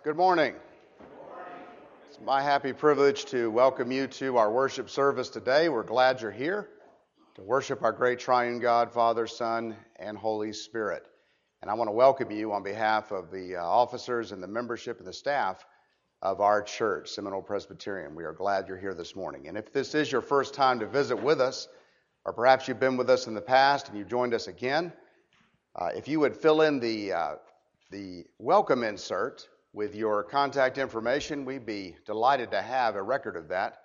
Good morning. It's my happy privilege to welcome you to our worship service today. We're glad you're here to worship our great triune God, Father, Son, and Holy Spirit. And I want to welcome you on behalf of the officers and the membership and the staff of our church, Seminole Presbyterian. We are glad you're here this morning. And if this is your first time to visit with us, or perhaps you've been with us in the past and you've joined us again, if you would fill in the welcome insert with your contact information, we'd be delighted to have a record of that.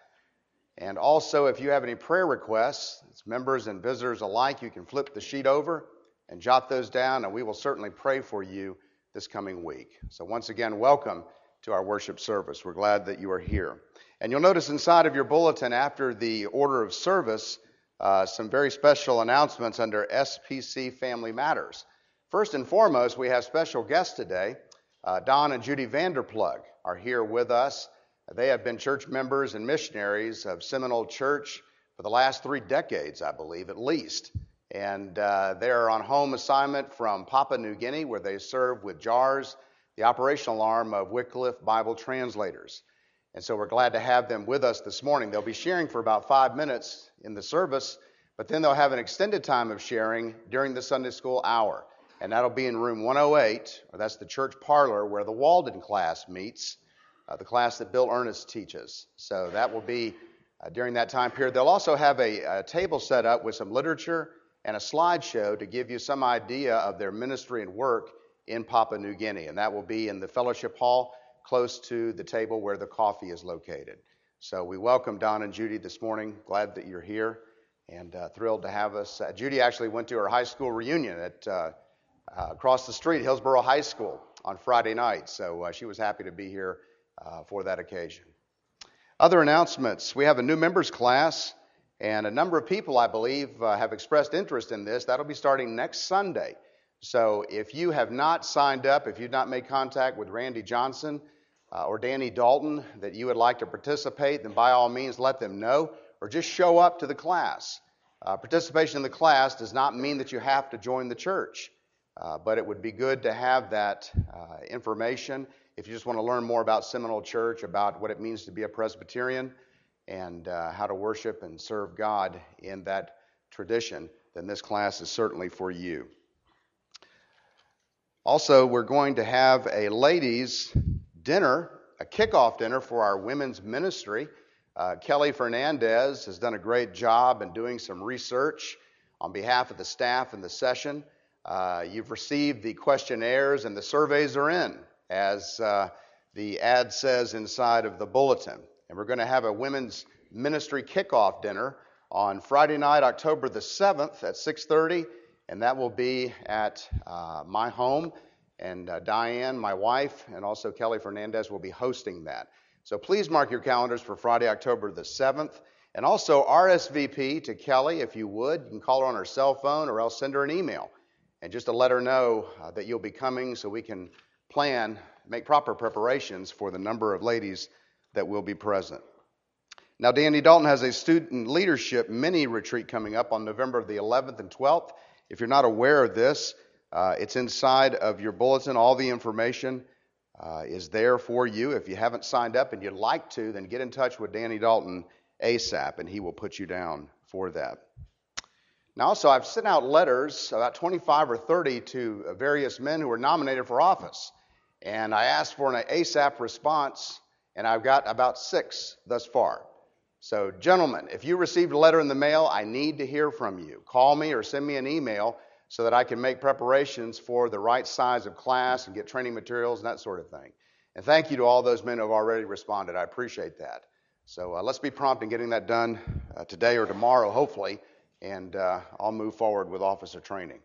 And also, if you have any prayer requests, it's members and visitors alike, you can flip the sheet over and jot those down, and we will certainly pray for you this coming week. So once again, welcome to our worship service. We're glad that you are here. And you'll notice inside of your bulletin after the order of service, some very special announcements under SPC Family Matters. First and foremost, we have special guests today. Don and Judy Vanderplug are here with us. They have been church members and missionaries of Seminole Church for the last 3 decades, I believe, at least. And they're on home assignment from Papua New Guinea, where they serve with JARS, the operational arm of Wycliffe Bible Translators. And so we're glad to have them with us this morning. They'll be sharing for about 5 minutes in the service, but then they'll have an extended time of sharing during the Sunday school hour. And that'll be in room 108, or that's the church parlor where the Walden class meets, the class that Bill Ernest teaches. So that will be during that time period. They'll also have a table set up with some literature and a slideshow to give you some idea of their ministry and work in Papua New Guinea. And that will be in the fellowship hall close to the table where the coffee is located. So we welcome Don and Judy this morning. Glad that you're here and thrilled to have us. Judy actually went to her high school reunion at across the street, Hillsborough High School, on Friday night. So she was happy to be here for that occasion. Other announcements. We have a new members class, and a number of people, I believe, have expressed interest in this. That'll be starting next Sunday. So if you have not signed up, if you've not made contact with Randy Johnson or Danny Dalton that you would like to participate, then by all means let them know, or just show up to the class. Participation in the class does not mean that you have to join the church. But it would be good to have that information if you just want to learn more about Seminole Church, about what it means to be a Presbyterian, and how to worship and serve God in that tradition, then this class is certainly for you. Also, we're going to have a ladies' dinner, a kickoff dinner for our women's ministry. Kelly Fernandez has done a great job in doing some research on behalf of the staff in the session. You've received the questionnaires and the surveys are in, as the ad says inside of the bulletin. And we're going to have a women's ministry kickoff dinner on Friday night, October the 7th at 6:30, and that will be at my home. And Diane, my wife, and also Kelly Fernandez will be hosting that. So please mark your calendars for Friday, October the 7th. And also RSVP to Kelly, if you would. You can call her on her cell phone or else send her an email. And just to let her know that you'll be coming so we can make proper preparations for the number of ladies that will be present. Now, Danny Dalton has a student leadership mini retreat coming up on November the 11th and 12th. If you're not aware of this, it's inside of your bulletin. All the information is there for you. If you haven't signed up and you'd like to, then get in touch with Danny Dalton ASAP, and he will put you down for that. Now, also, I've sent out letters, about 25 or 30, to various men who were nominated for office. And I asked for an ASAP response, and I've got about 6 thus far. So, gentlemen, if you received a letter in the mail, I need to hear from you. Call me or send me an email so that I can make preparations for the right size of class and get training materials and that sort of thing. And thank you to all those men who have already responded. I appreciate that. So let's be prompt in getting that done today or tomorrow, hopefully. And I'll move forward with officer training.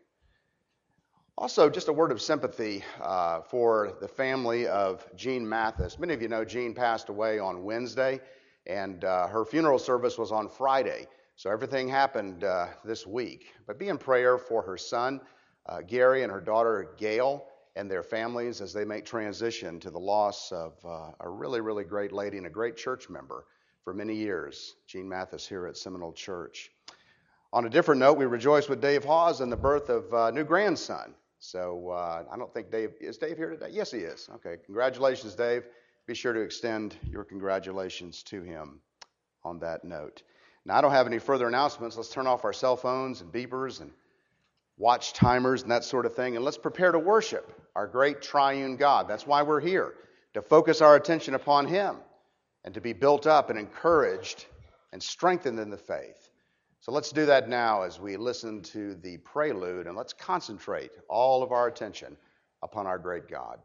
Also, just a word of sympathy for the family of Jean Mathis. Many of you know Jean passed away on Wednesday, and her funeral service was on Friday. So everything happened this week. But be in prayer for her son, Gary, and her daughter, Gail, and their families as they make transition to the loss of a really, really great lady and a great church member for many years, Jean Mathis here at Seminole Church. On a different note, we rejoice with Dave Hawes in the birth of a new grandson. So I don't think is Dave here today? Yes, he is. Okay, congratulations, Dave. Be sure to extend your congratulations to him on that note. Now, I don't have any further announcements. Let's turn off our cell phones and beepers and watch timers and that sort of thing, and let's prepare to worship our great triune God. That's why we're here, to focus our attention upon him and to be built up and encouraged and strengthened in the faith. So let's do that now as we listen to the prelude, and let's concentrate all of our attention upon our great God.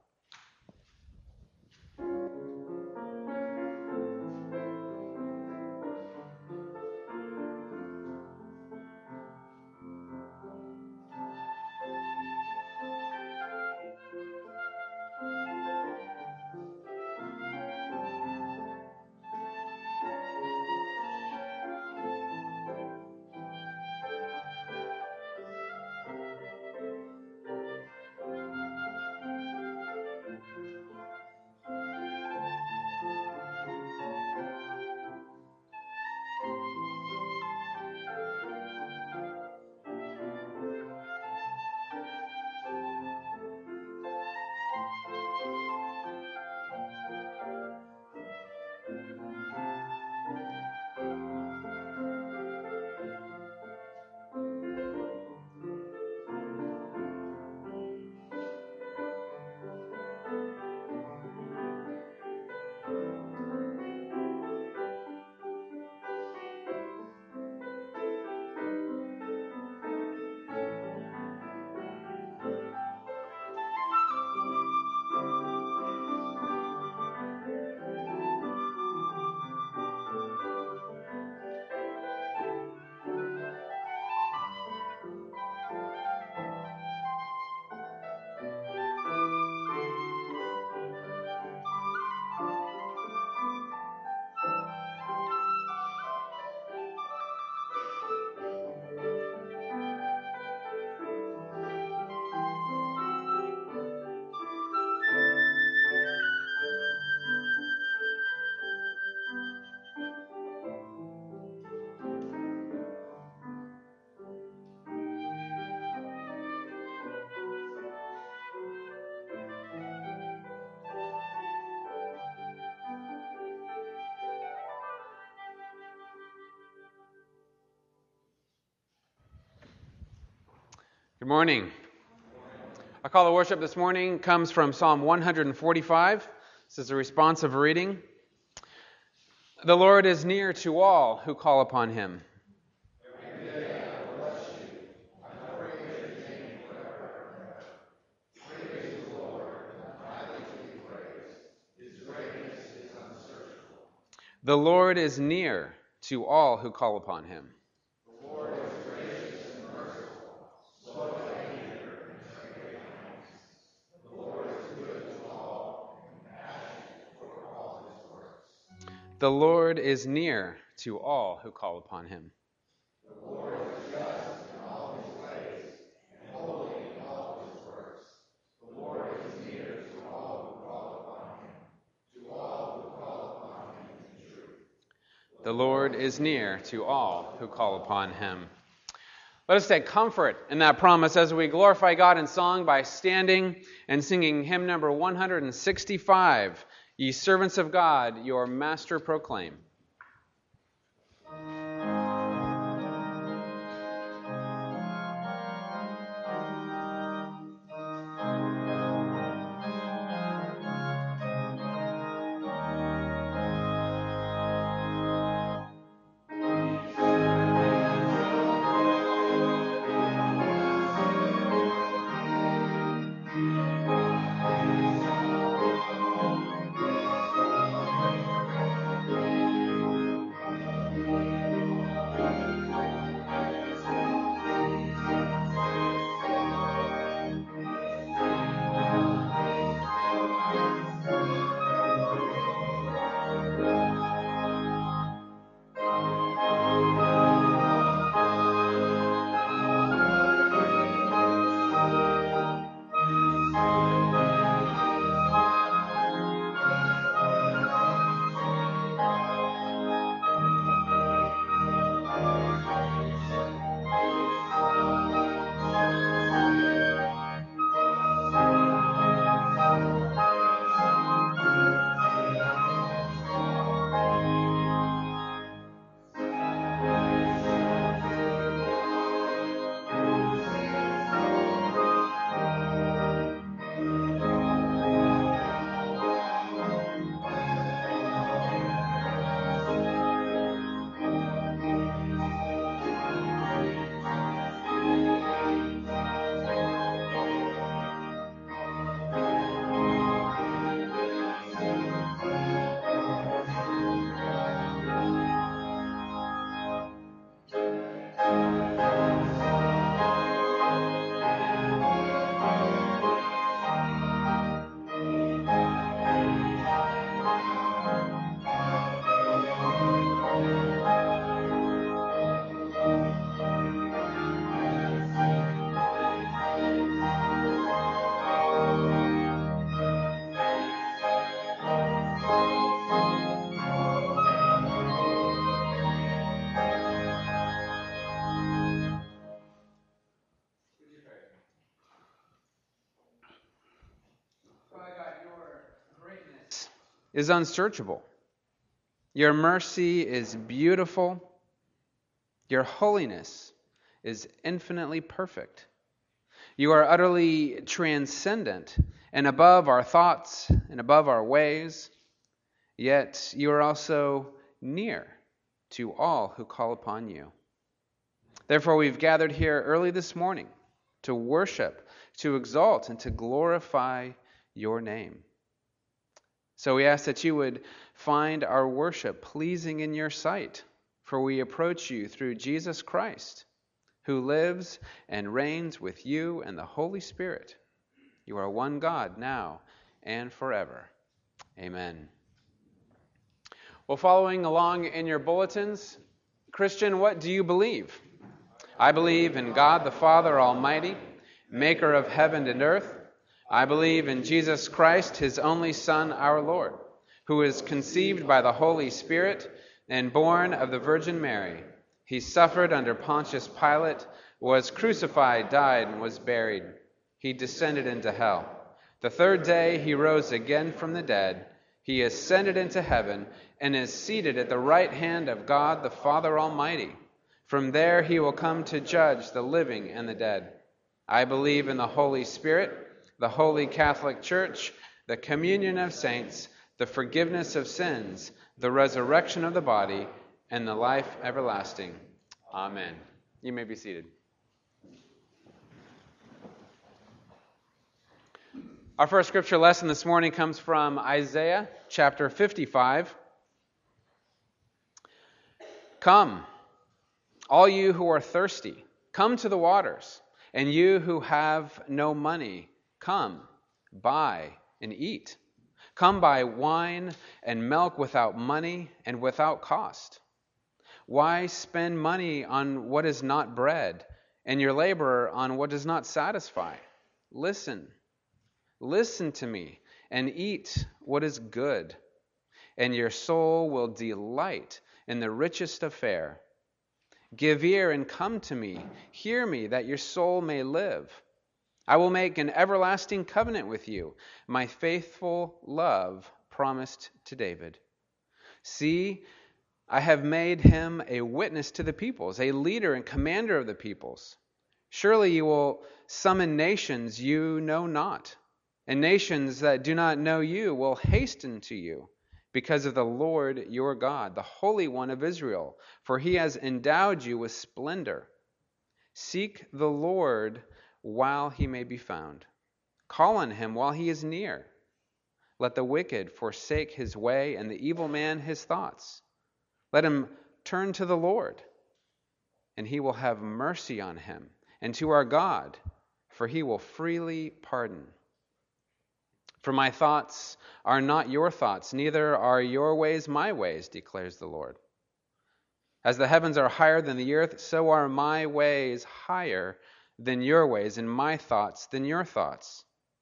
Good morning. Our call to worship this morning comes from Psalm 145. This is a responsive reading. The Lord is near to all who call upon him. The Lord is near to all who call upon him. The Lord is near to all who call upon him. The Lord is just in all his ways and holy in all his works. The Lord is near to all who call upon him, to all who call upon him in truth. The Lord is near to all who call upon him. Let us take comfort in that promise as we glorify God in song by standing and singing hymn number 165. Ye servants of God, your master proclaim. is unsearchable. Your mercy is beautiful. Your holiness is infinitely perfect. You are utterly transcendent and above our thoughts and above our ways, yet you are also near to all who call upon you. Therefore, we've gathered here early this morning to worship, to exalt, and to glorify your name. So we ask that you would find our worship pleasing in your sight, for we approach you through Jesus Christ, who lives and reigns with you and the Holy Spirit. You are one God now and forever. Amen. Well, following along in your bulletins, Christian, what do you believe? I believe in God the Father Almighty, maker of heaven and earth. I believe in Jesus Christ, his only Son, our Lord, who was conceived by the Holy Spirit and born of the Virgin Mary. He suffered under Pontius Pilate, was crucified, died, and was buried. He descended into hell. The third day he rose again from the dead. He ascended into heaven and is seated at the right hand of God the Father Almighty. From there he will come to judge the living and the dead. I believe in the Holy Spirit, the Holy Catholic Church, the communion of saints, the forgiveness of sins, the resurrection of the body, and the life everlasting. Amen. You may be seated. Our first scripture lesson this morning comes from Isaiah chapter 55. Come, all you who are thirsty, come to the waters, and you who have no money, come, buy and eat. Come buy wine and milk without money and without cost. Why spend money on what is not bread, and your labor on what does not satisfy? Listen to me, and eat what is good, and your soul will delight in the richest of fare. Give ear and come to me. Hear me, that your soul may live. I will make an everlasting covenant with you, my faithful love promised to David. See, I have made him a witness to the peoples, a leader and commander of the peoples. Surely you will summon nations you know not, and nations that do not know you will hasten to you. Because of the Lord your God, the Holy One of Israel, for he has endowed you with splendor. Seek the Lord while he may be found. Call on him while he is near. Let the wicked forsake his way, and the evil man his thoughts. Let him turn to the Lord, and he will have mercy on him, and to our God, for he will freely pardon. For my thoughts are not your thoughts, neither are your ways my ways, declares the Lord. As the heavens are higher than the earth, so are my ways higher than your ways, and my thoughts than your thoughts.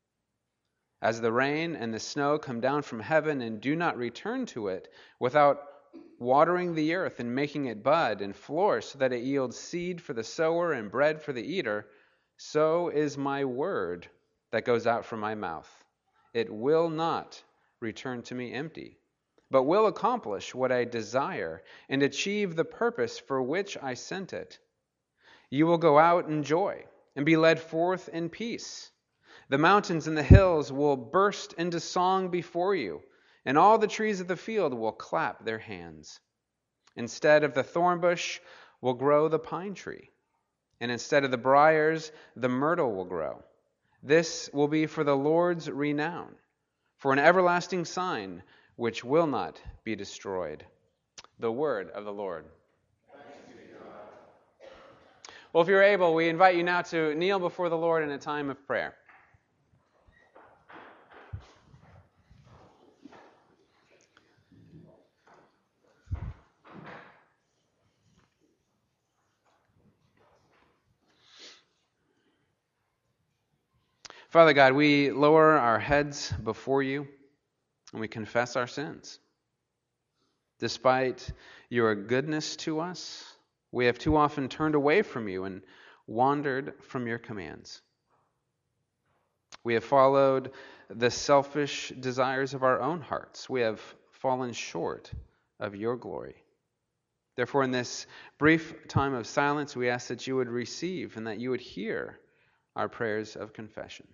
As the rain and the snow come down from heaven and do not return to it without watering the earth and making it bud and flourish so that it yields seed for the sower and bread for the eater, so is my word that goes out from my mouth. It will not return to me empty, but will accomplish what I desire and achieve the purpose for which I sent it. You will go out in joy and be led forth in peace. The mountains and the hills will burst into song before you, and all the trees of the field will clap their hands. Instead of the thorn bush will grow the pine tree, and instead of the briars, the myrtle will grow. This will be for the Lord's renown, for an everlasting sign which will not be destroyed. The word of the Lord. Well, if you're able, we invite you now to kneel before the Lord in a time of prayer. Father God, we lower our heads before you and we confess our sins. Despite your goodness to us, we have too often turned away from you and wandered from your commands. We have followed the selfish desires of our own hearts. We have fallen short of your glory. Therefore, in this brief time of silence, we ask that you would receive and that you would hear our prayers of confession.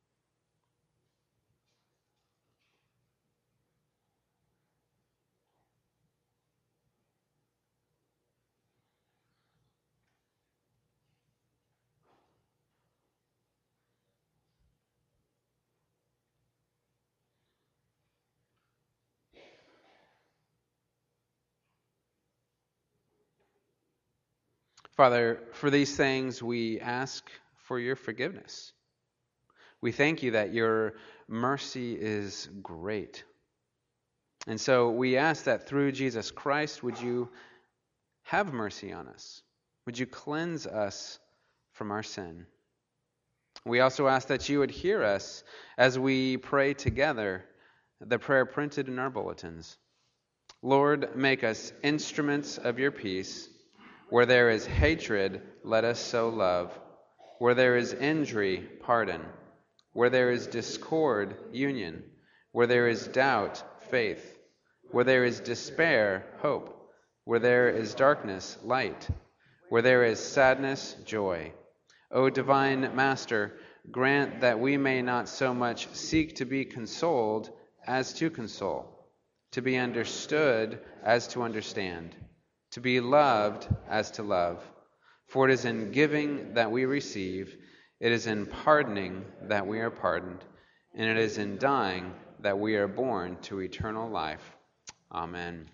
Father, for these things we ask for your forgiveness. We thank you that your mercy is great. And so we ask that through Jesus Christ, would you have mercy on us? Would you cleanse us from our sin? We also ask that you would hear us as we pray together the prayer printed in our bulletins. Lord, make us instruments of your peace. Where there is hatred, let us sow love. Where there is injury, pardon. Where there is discord, union. Where there is doubt, faith. Where there is despair, hope. Where there is darkness, light. Where there is sadness, joy. O divine Master, grant that we may not so much seek to be consoled as to console, to be understood as to understand, to be loved as to love. For it is in giving that we receive, it is in pardoning that we are pardoned, and it is in dying that we are born to eternal life. Amen.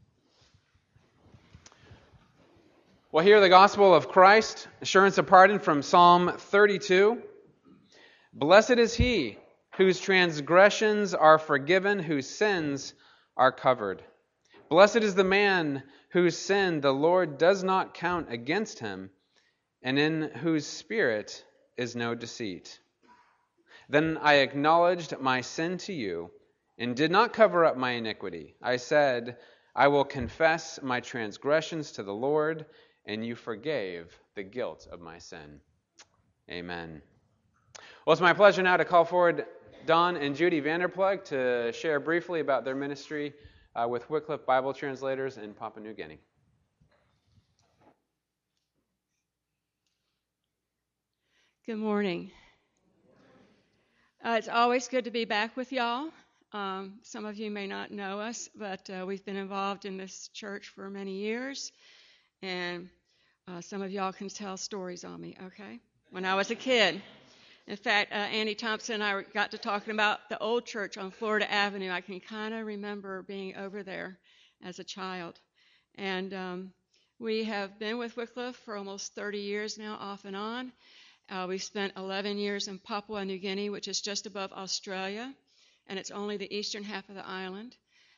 Well, hear the gospel of Christ, assurance of pardon from Psalm 32. Blessed is he whose transgressions are forgiven, whose sins are covered. Blessed is the man whose sin the Lord does not count against him, and in whose spirit is no deceit. Then I acknowledged my sin to you, and did not cover up my iniquity. I said, I will confess my transgressions to the Lord, and you forgave the guilt of my sin. Amen. Well, it's my pleasure now to call forward Don and Judy Vanderplug to share briefly about their ministry with Wycliffe Bible Translators in Papua New Guinea. Good morning. It's always good to be back with y'all. Some of you may not know us, but we've been involved in this church for many years, and some of y'all can tell stories on me, okay? When I was a kid. In fact, Andy Thompson and I got to talking about the old church on Florida Avenue. I can kind of remember being over there as a child. And we have been with Wycliffe for almost 30 years now, off and on. We spent 11 years in Papua New Guinea, which is just above Australia, and it's only the eastern half of the island.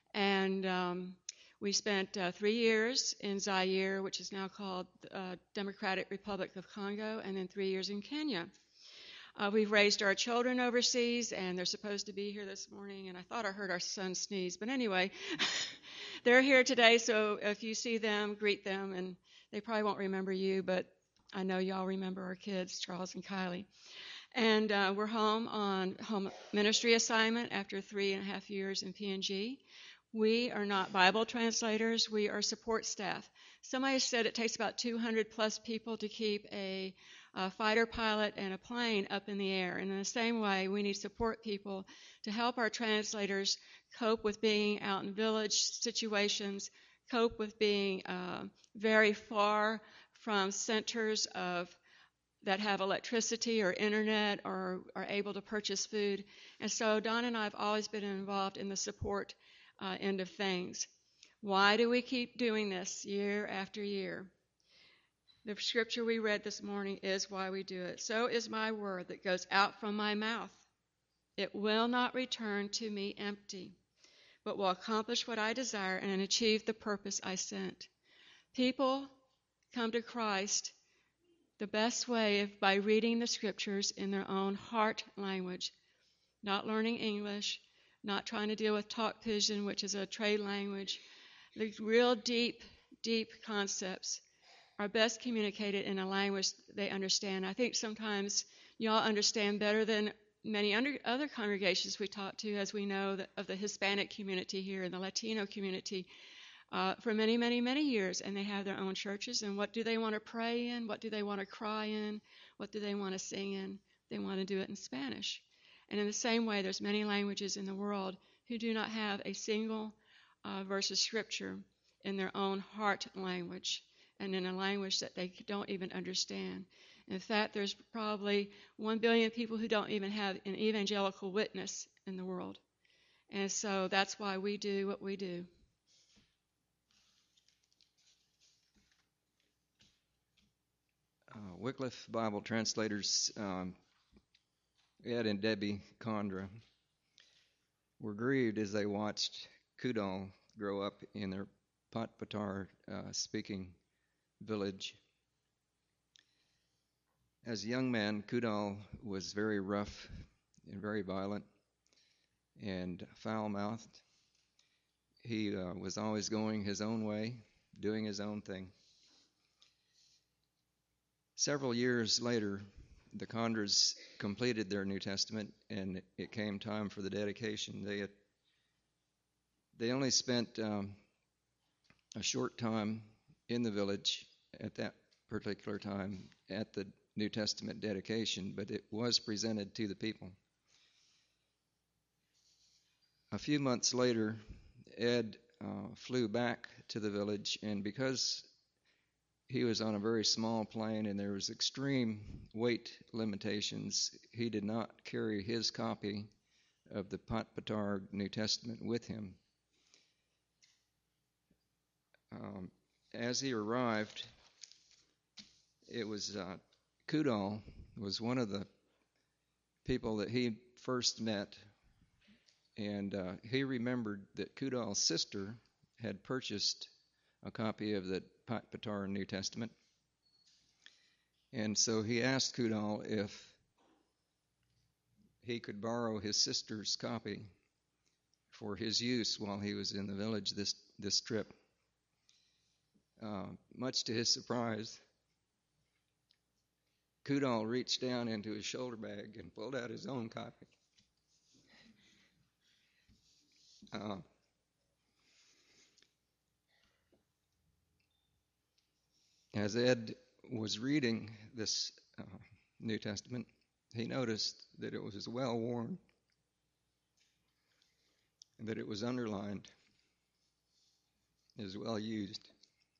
And we spent 3 years in Zaire, which is now called Democratic Republic of Congo, and then 3 years in Kenya. We've raised our children overseas, and they're supposed to be here this morning, and I thought I heard our son sneeze. But anyway, they're here today, so if you see them, greet them, and they probably won't remember you, but I know y'all remember our kids, Charles and Kylie. And we're home on home ministry assignment after 3.5 years in PNG. We are not Bible translators. We are support staff. Somebody said it takes about 200 plus people to keep a fighter pilot and a plane up in the air. And in the same way, we need support people to help our translators cope with being out in village situations, cope with being very far from centers that have electricity or internet or are able to purchase food. And so Don and I have always been involved in the support end of things. Why do we keep doing this year after year? The scripture we read this morning is why we do it. So is my word that goes out from my mouth. It will not return to me empty, but will accomplish what I desire and achieve the purpose I sent. People come to Christ the best way is by reading the scriptures in their own heart language, not learning English, not trying to deal with talk pigeon, which is a trade language. The real deep concepts are best communicated in a language they understand. I think sometimes y'all understand better than many other congregations we talk to, as we know, of the Hispanic community here and the Latino community for many, many, many years, and they have their own churches. And what do they want to pray in? What do they want to cry in? What do they want to sing in? They want to do it in Spanish. And in the same way, there's many languages in the world who do not have a single verse of Scripture in their own heart language and in a language that they don't even understand. In fact, there's probably 1 billion people who don't even have an evangelical witness in the world. And so that's why we do what we do. Wycliffe Bible Translators, Ed and Debbie Condra, were grieved as they watched Kudal grow up in their Patpatar speaking village. As a young man, Kudal was very rough and very violent and foul-mouthed. He was always going his own way, doing his own thing. Several years later, the Condras completed their New Testament, and it came time for the dedication. They only spent a short time in the village at that particular time at the New Testament dedication, but it was presented to the people. A few months later, Ed flew back to the village, and because he was on a very small plane and there was extreme weight limitations, he did not carry his copy of the Patpatar New Testament with him. As he arrived, it was Kudal was one of the people that he first met, and he remembered that Kudal's sister had purchased a copy of the Patpatar New Testament, and so he asked Kudal if he could borrow his sister's copy for his use while he was in the village this trip. Much to his surprise, Kudal reached down into his shoulder bag and pulled out his own copy. As Ed was reading this New Testament, he noticed that it was well worn and that it was underlined, as well used.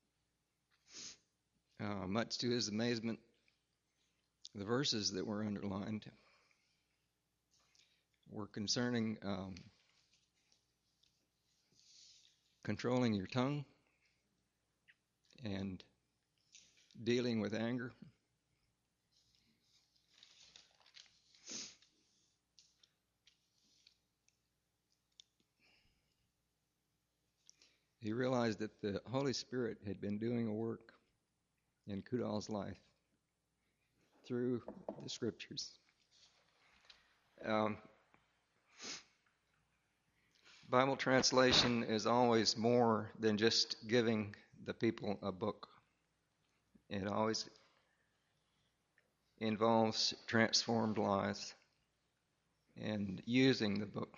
Much to his amazement, the verses that were underlined were concerning controlling your tongue and dealing with anger. He realized that the Holy Spirit had been doing a work in Kudal's life through the Scriptures. Bible translation is always more than just giving the people a book. It always involves transformed lives and using the book.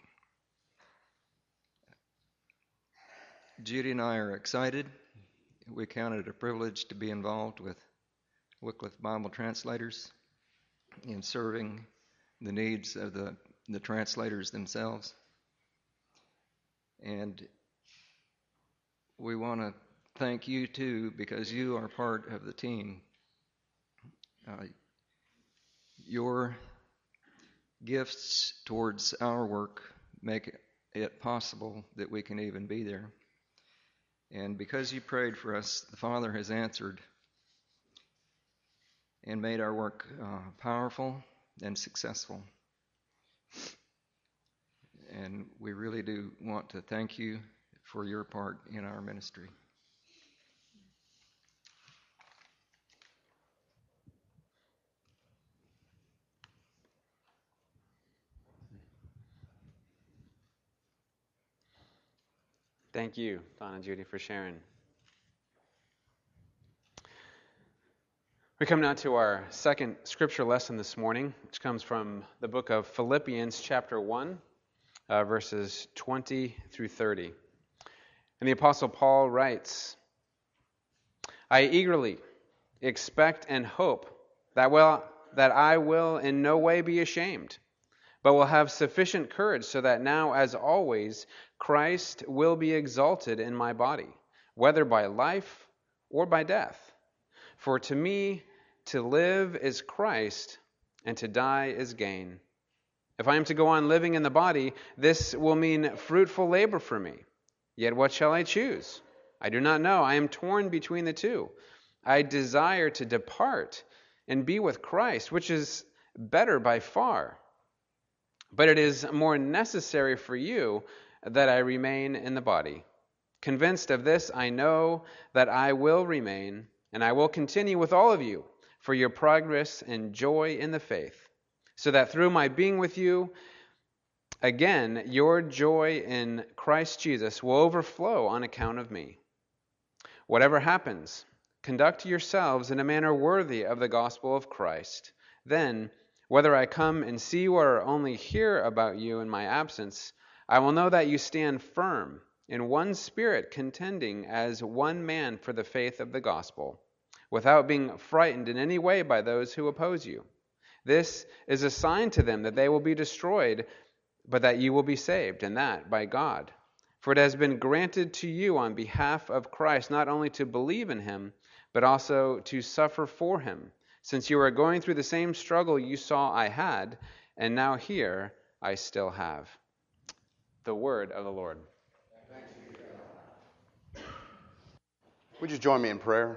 Judy and I are excited. We count it a privilege to be involved with Wycliffe Bible Translators in serving the needs of the translators themselves. And we want to thank you too, because you are part of the team. Your gifts towards our work make it possible that we can even be there. And because you prayed for us, the Father has answered and made our work powerful and successful. And we really do want to thank you for your part in our ministry. Thank you, Don and Judy, for sharing. We come now to our second scripture lesson this morning, which comes from the book of Philippians, chapter 1, verses 20 through 30. And the Apostle Paul writes, I eagerly expect and hope that I will in no way be ashamed, but will have sufficient courage so that now, as always, Christ will be exalted in my body, whether by life or by death. For to me, to live is Christ, and to die is gain. If I am to go on living in the body, this will mean fruitful labor for me. Yet what shall I choose? I do not know. I am torn between the two. I desire to depart and be with Christ, which is better by far. But it is more necessary for you that I remain in the body. Convinced of this, I know that I will remain, and I will continue with all of you for your progress and joy in the faith, so that through my being with you, again, your joy in Christ Jesus will overflow on account of me. Whatever happens, conduct yourselves in a manner worthy of the gospel of Christ. Then, whether I come and see you or only hear about you in my absence, I will know that you stand firm in one spirit, contending as one man for the faith of the gospel, without being frightened in any way by those who oppose you. This is a sign to them that they will be destroyed, but that you will be saved, and that by God. For it has been granted to you on behalf of Christ not only to believe in him, but also to suffer for him, since you are going through the same struggle you saw I had, and now here I still have. The word of the Lord. Would you join me in prayer?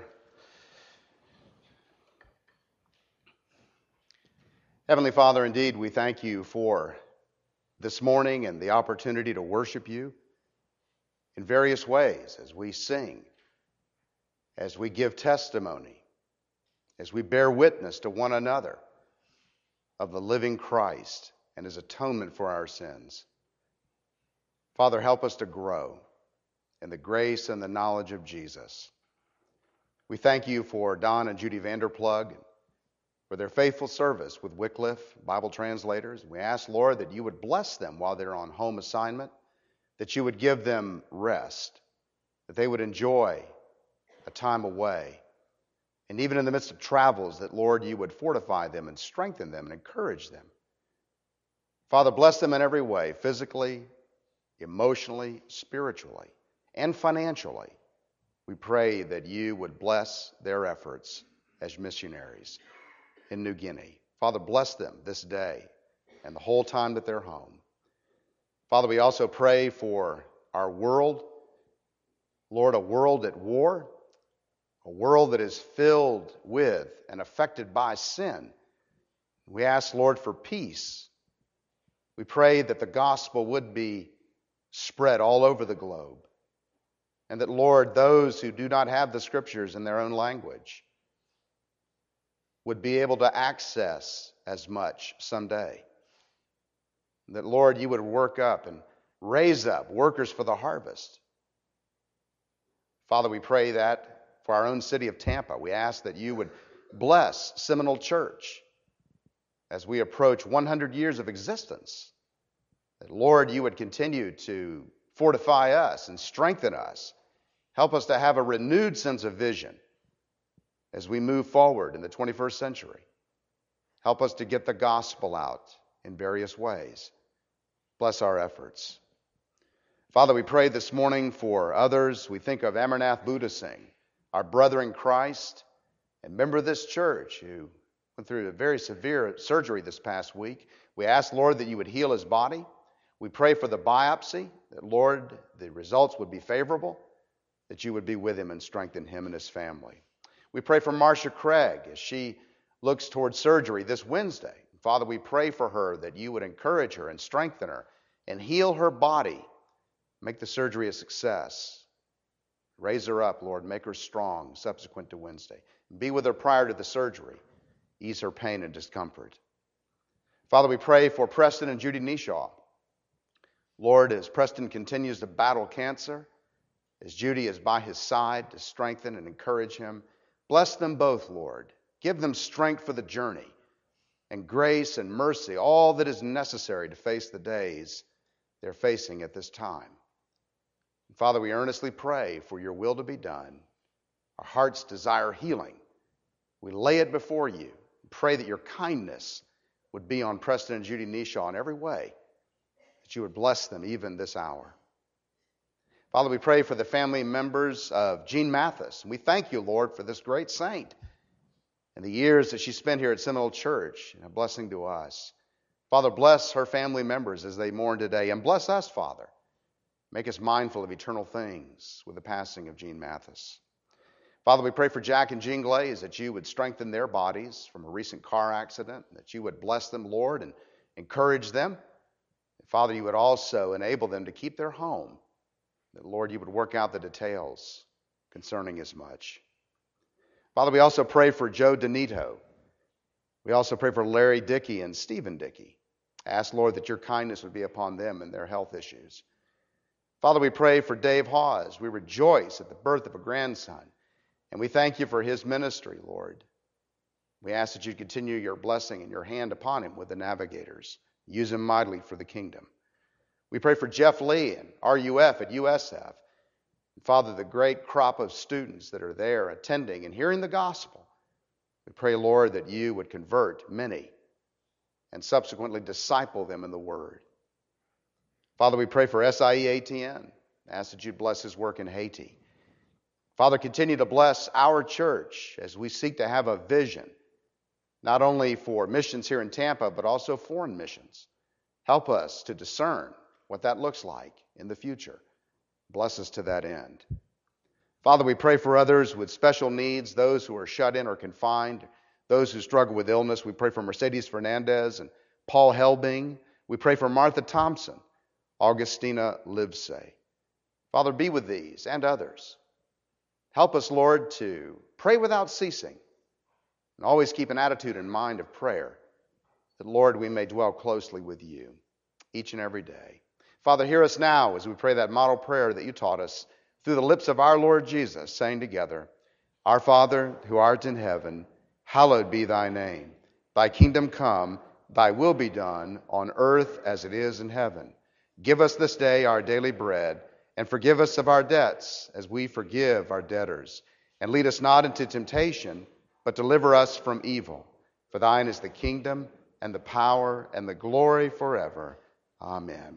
Heavenly Father, indeed, we thank you for this morning and the opportunity to worship you in various ways as we sing, as we give testimony, as we bear witness to one another of the living Christ and his atonement for our sins. Father, help us to grow in the grace and the knowledge of Jesus. We thank you for Don and Judy Vanderplug, for their faithful service with Wycliffe Bible translators. We ask, Lord, that you would bless them while they're on home assignment, that you would give them rest, that they would enjoy a time away. And even in the midst of travels, that, Lord, you would fortify them and strengthen them and encourage them. Father, bless them in every way, physically, emotionally, spiritually, and financially. We pray that you would bless their efforts as missionaries in New Guinea. Father, bless them this day and the whole time that they're home. Father, we also pray for our world. Lord, a world at war, a world that is filled with and affected by sin. We ask, Lord, for peace. We pray that the gospel would be spread all over the globe, and that, Lord, those who do not have the scriptures in their own language would be able to access as much someday. That, Lord, you would work up and raise up workers for the harvest. Father, we pray that for our own city of Tampa. We ask that you would bless Seminole Church as we approach 100 years of existence. That, Lord, you would continue to fortify us and strengthen us. Help us to have a renewed sense of vision as we move forward in the 21st century. Help us to get the gospel out in various ways. Bless our efforts. Father, we pray this morning for others. We think of Amarnath Buddha Singh, our brother in Christ, and member of this church who went through a very severe surgery this past week. We ask, Lord, that you would heal his body. We pray for the biopsy, that, Lord, the results would be favorable, that you would be with him and strengthen him and his family. We pray for Marcia Craig as she looks towards surgery this Wednesday. Father, we pray for her that you would encourage her and strengthen her and heal her body. Make the surgery a success. Raise her up, Lord. Make her strong subsequent to Wednesday. Be with her prior to the surgery. Ease her pain and discomfort. Father, we pray for Preston and Judy Neshaw. Lord, as Preston continues to battle cancer, as Judy is by his side to strengthen and encourage him, bless them both, Lord. Give them strength for the journey and grace and mercy, all that is necessary to face the days they're facing at this time. Father, we earnestly pray for your will to be done. Our hearts desire healing. We lay it before you. Pray that your kindness would be on Preston and Judy Nishaw in every way, that you would bless them even this hour. Father, we pray for the family members of Jean Mathis. And we thank you, Lord, for this great saint and the years that she spent here at Seminole Church, and a blessing to us. Father, bless her family members as they mourn today, and bless us, Father. Make us mindful of eternal things with the passing of Jean Mathis. Father, we pray for Jack and Jean Glaze, that you would strengthen their bodies from a recent car accident, that you would bless them, Lord, and encourage them. And Father, you would also enable them to keep their home, that, Lord, you would work out the details concerning as much. Father, we also pray for Joe Donito. We also pray for Larry Dickey and Stephen Dickey. Ask, Lord, that your kindness would be upon them and their health issues. Father, we pray for Dave Hawes. We rejoice at the birth of a grandson, and we thank you for his ministry, Lord. We ask that you continue your blessing and your hand upon him with the navigators. Use him mightily for the kingdom. We pray for Jeff Lee and RUF at USF. Father, the great crop of students that are there attending and hearing the gospel, we pray, Lord, that you would convert many and subsequently disciple them in the word. Father, we pray for SIE ATN. Ask that you bless his work in Haiti. Father, continue to bless our church as we seek to have a vision, not only for missions here in Tampa, but also foreign missions. Help us to discern what that looks like in the future. Bless us to that end. Father, we pray for others with special needs, those who are shut in or confined, those who struggle with illness. We pray for Mercedes Fernandez and Paul Helbing. We pray for Martha Thompson, Augustina Livesay. Father, be with these and others. Help us, Lord, to pray without ceasing and always keep an attitude and mind of prayer, that, Lord, we may dwell closely with you each and every day. Father, hear us now as we pray that model prayer that you taught us through the lips of our Lord Jesus, saying together, Our Father, who art in heaven, hallowed be thy name. Thy kingdom come, thy will be done on earth as it is in heaven. Give us this day our daily bread, and forgive us of our debts as we forgive our debtors. And lead us not into temptation, but deliver us from evil. For thine is the kingdom and the power and the glory forever. Amen.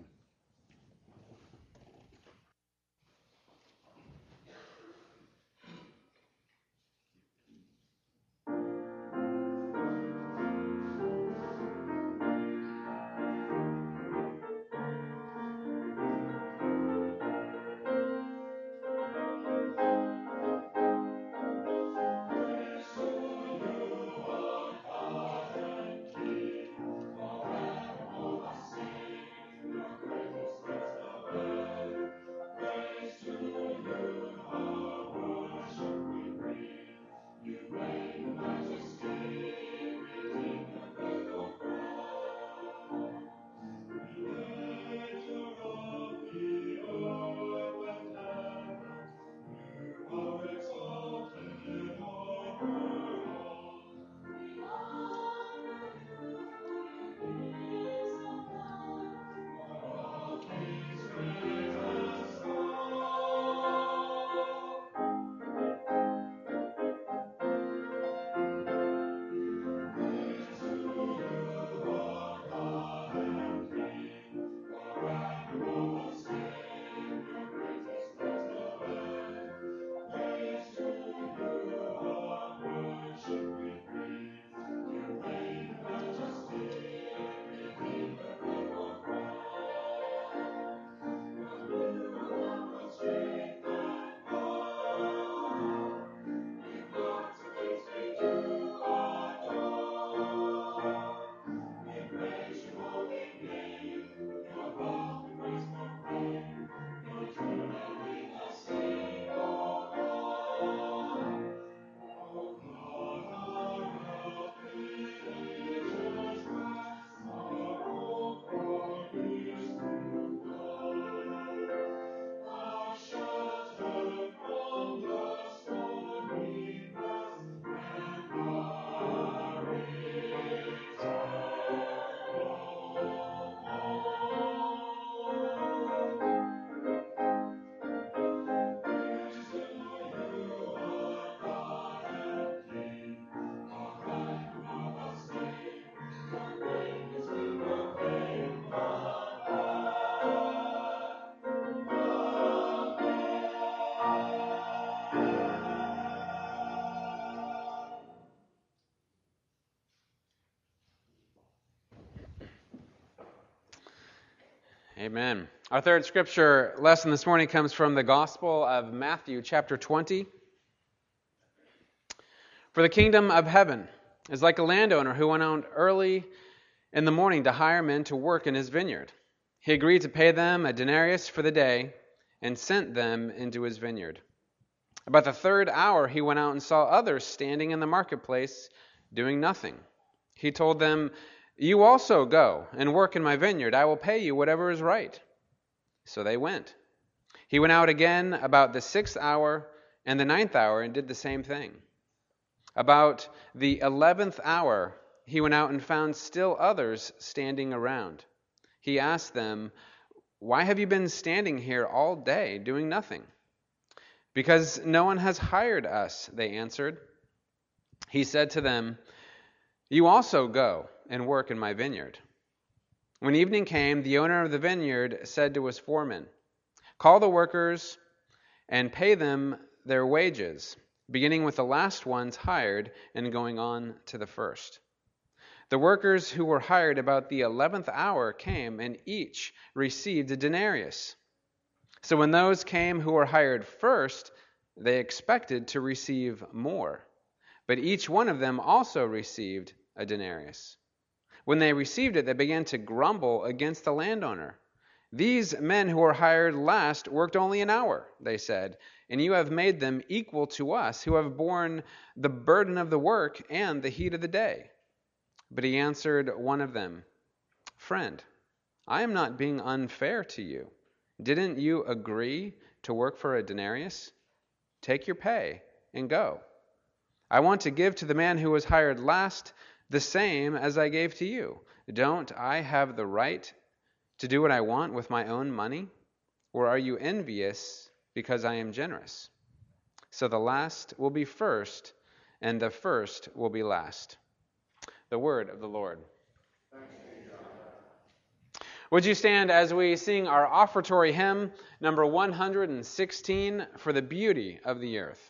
Amen. Our third scripture lesson this morning comes from the Gospel of Matthew, chapter 20. For the kingdom of heaven is like a landowner who went out early in the morning to hire men to work in his vineyard. He agreed to pay them a denarius for the day and sent them into his vineyard. About the third hour, he went out and saw others standing in the marketplace doing nothing. He told them, "You also go and work in my vineyard. I will pay you whatever is right." So they went. He went out again about the 6th hour and the 9th hour and did the same thing. About the 11th hour, he went out and found still others standing around. He asked them, "Why have you been standing here all day doing nothing?" "Because no one has hired us," they answered. He said to them, "You also go and work in my vineyard." When evening came, the owner of the vineyard said to his foreman, "Call the workers and pay them their wages, beginning with the last ones hired and going on to the first." The workers who were hired about the 11th hour came, and each received a denarius. So when those came who were hired first, they expected to receive more, but each one of them also received a denarius. When they received it, they began to grumble against the landowner. "These men who were hired last worked only an hour," they said, "and you have made them equal to us, who have borne the burden of the work and the heat of the day." But he answered one of them, "Friend, I am not being unfair to you. Didn't you agree to work for a denarius? Take your pay and go. I want to give to the man who was hired last the same as I gave to you. Don't I have the right to do what I want with my own money? Or are you envious because I am generous?" So the last will be first, and the first will be last. The word of the Lord. Would you stand as we sing our offertory hymn, number 116, "For the Beauty of the Earth"?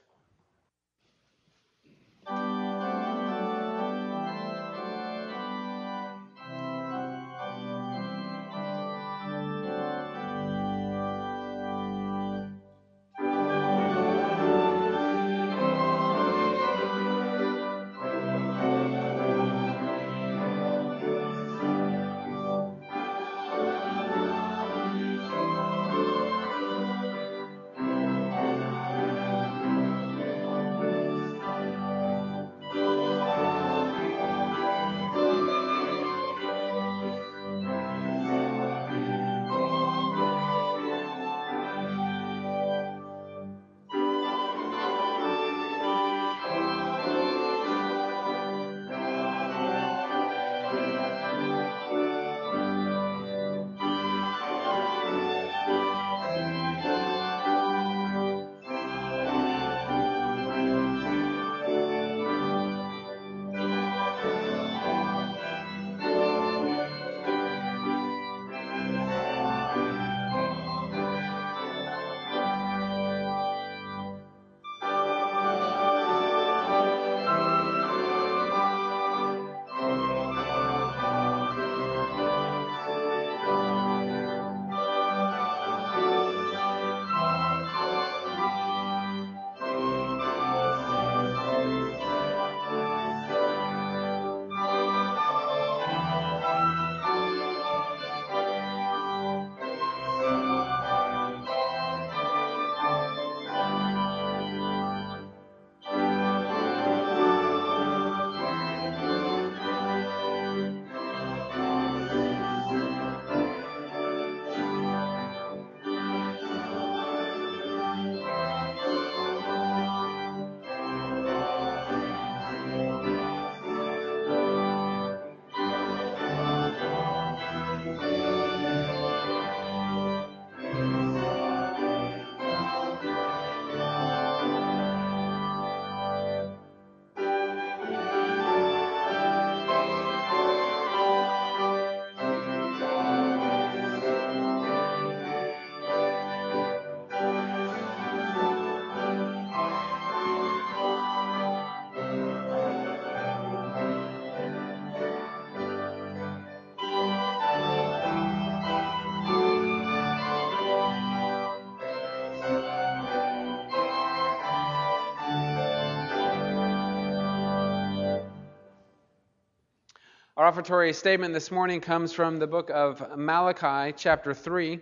Our offertory statement this morning comes from the book of Malachi, chapter 3.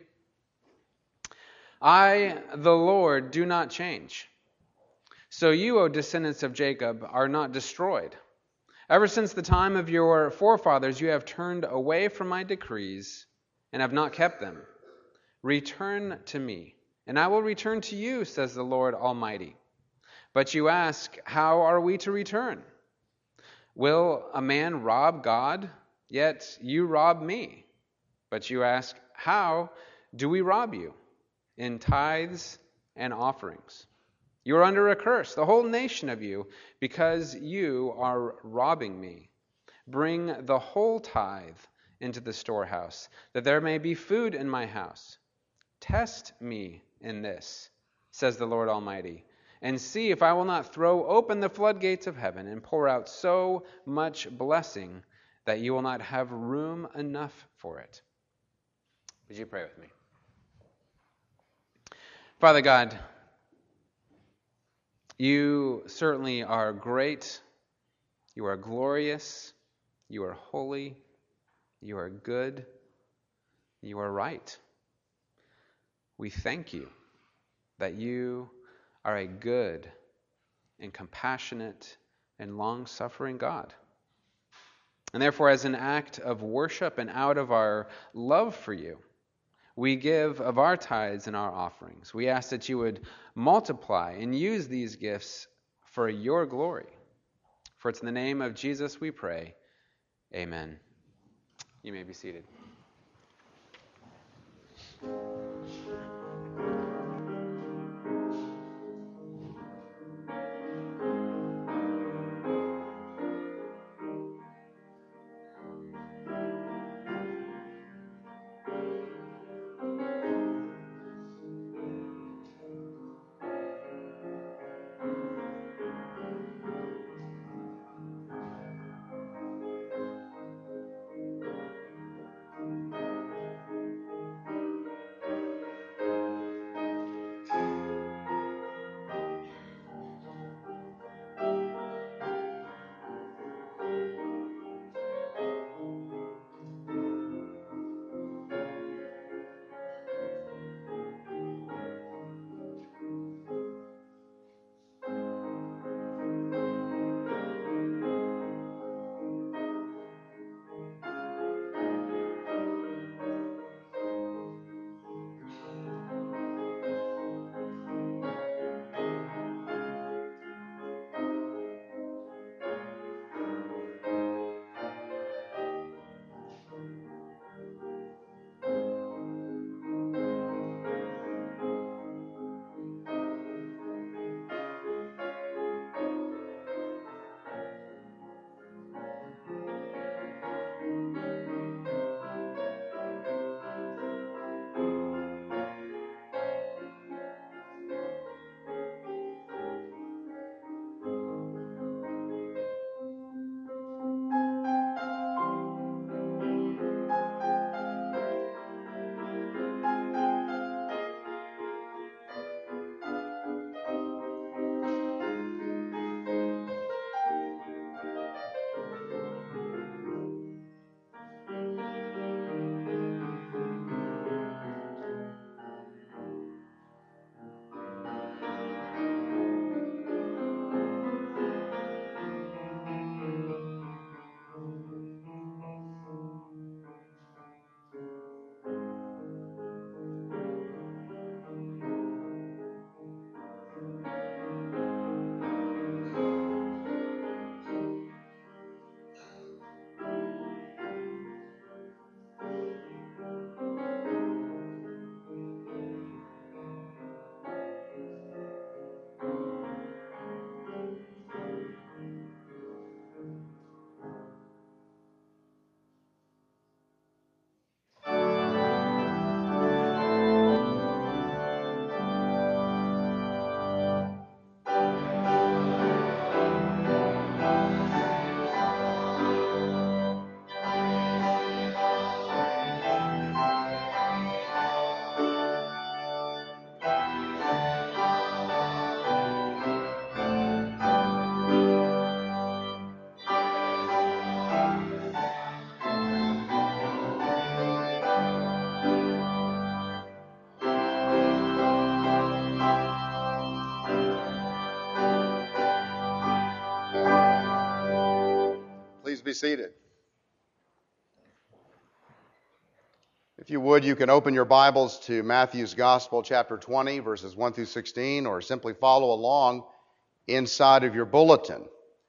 I, the Lord, do not change. So you, O descendants of Jacob, are not destroyed. Ever since the time of your forefathers, you have turned away from my decrees and have not kept them. Return to me, and I will return to you, says the Lord Almighty. But you ask, how are we to return? Will a man rob God? Yet you rob me. But you ask, how do we rob you? In tithes and offerings. You are under a curse, the whole nation of you, because you are robbing me. Bring the whole tithe into the storehouse, that there may be food in my house. Test me in this, says the Lord Almighty, and see if I will not throw open the floodgates of heaven and pour out so much blessing that you will not have room enough for it. Would you pray with me? Father God, you certainly are great, you are glorious, you are holy, you are good, you are right. We thank you that you are a good and compassionate and long-suffering God. And therefore, as an act of worship and out of our love for you, we give of our tithes and our offerings. We ask that you would multiply and use these gifts for your glory. For it's in the name of Jesus we pray. Amen. You may be seated. be seated. If you would, you can open your Bibles to Matthew's Gospel, chapter 20, verses 1 through 16, or simply follow along inside of your bulletin,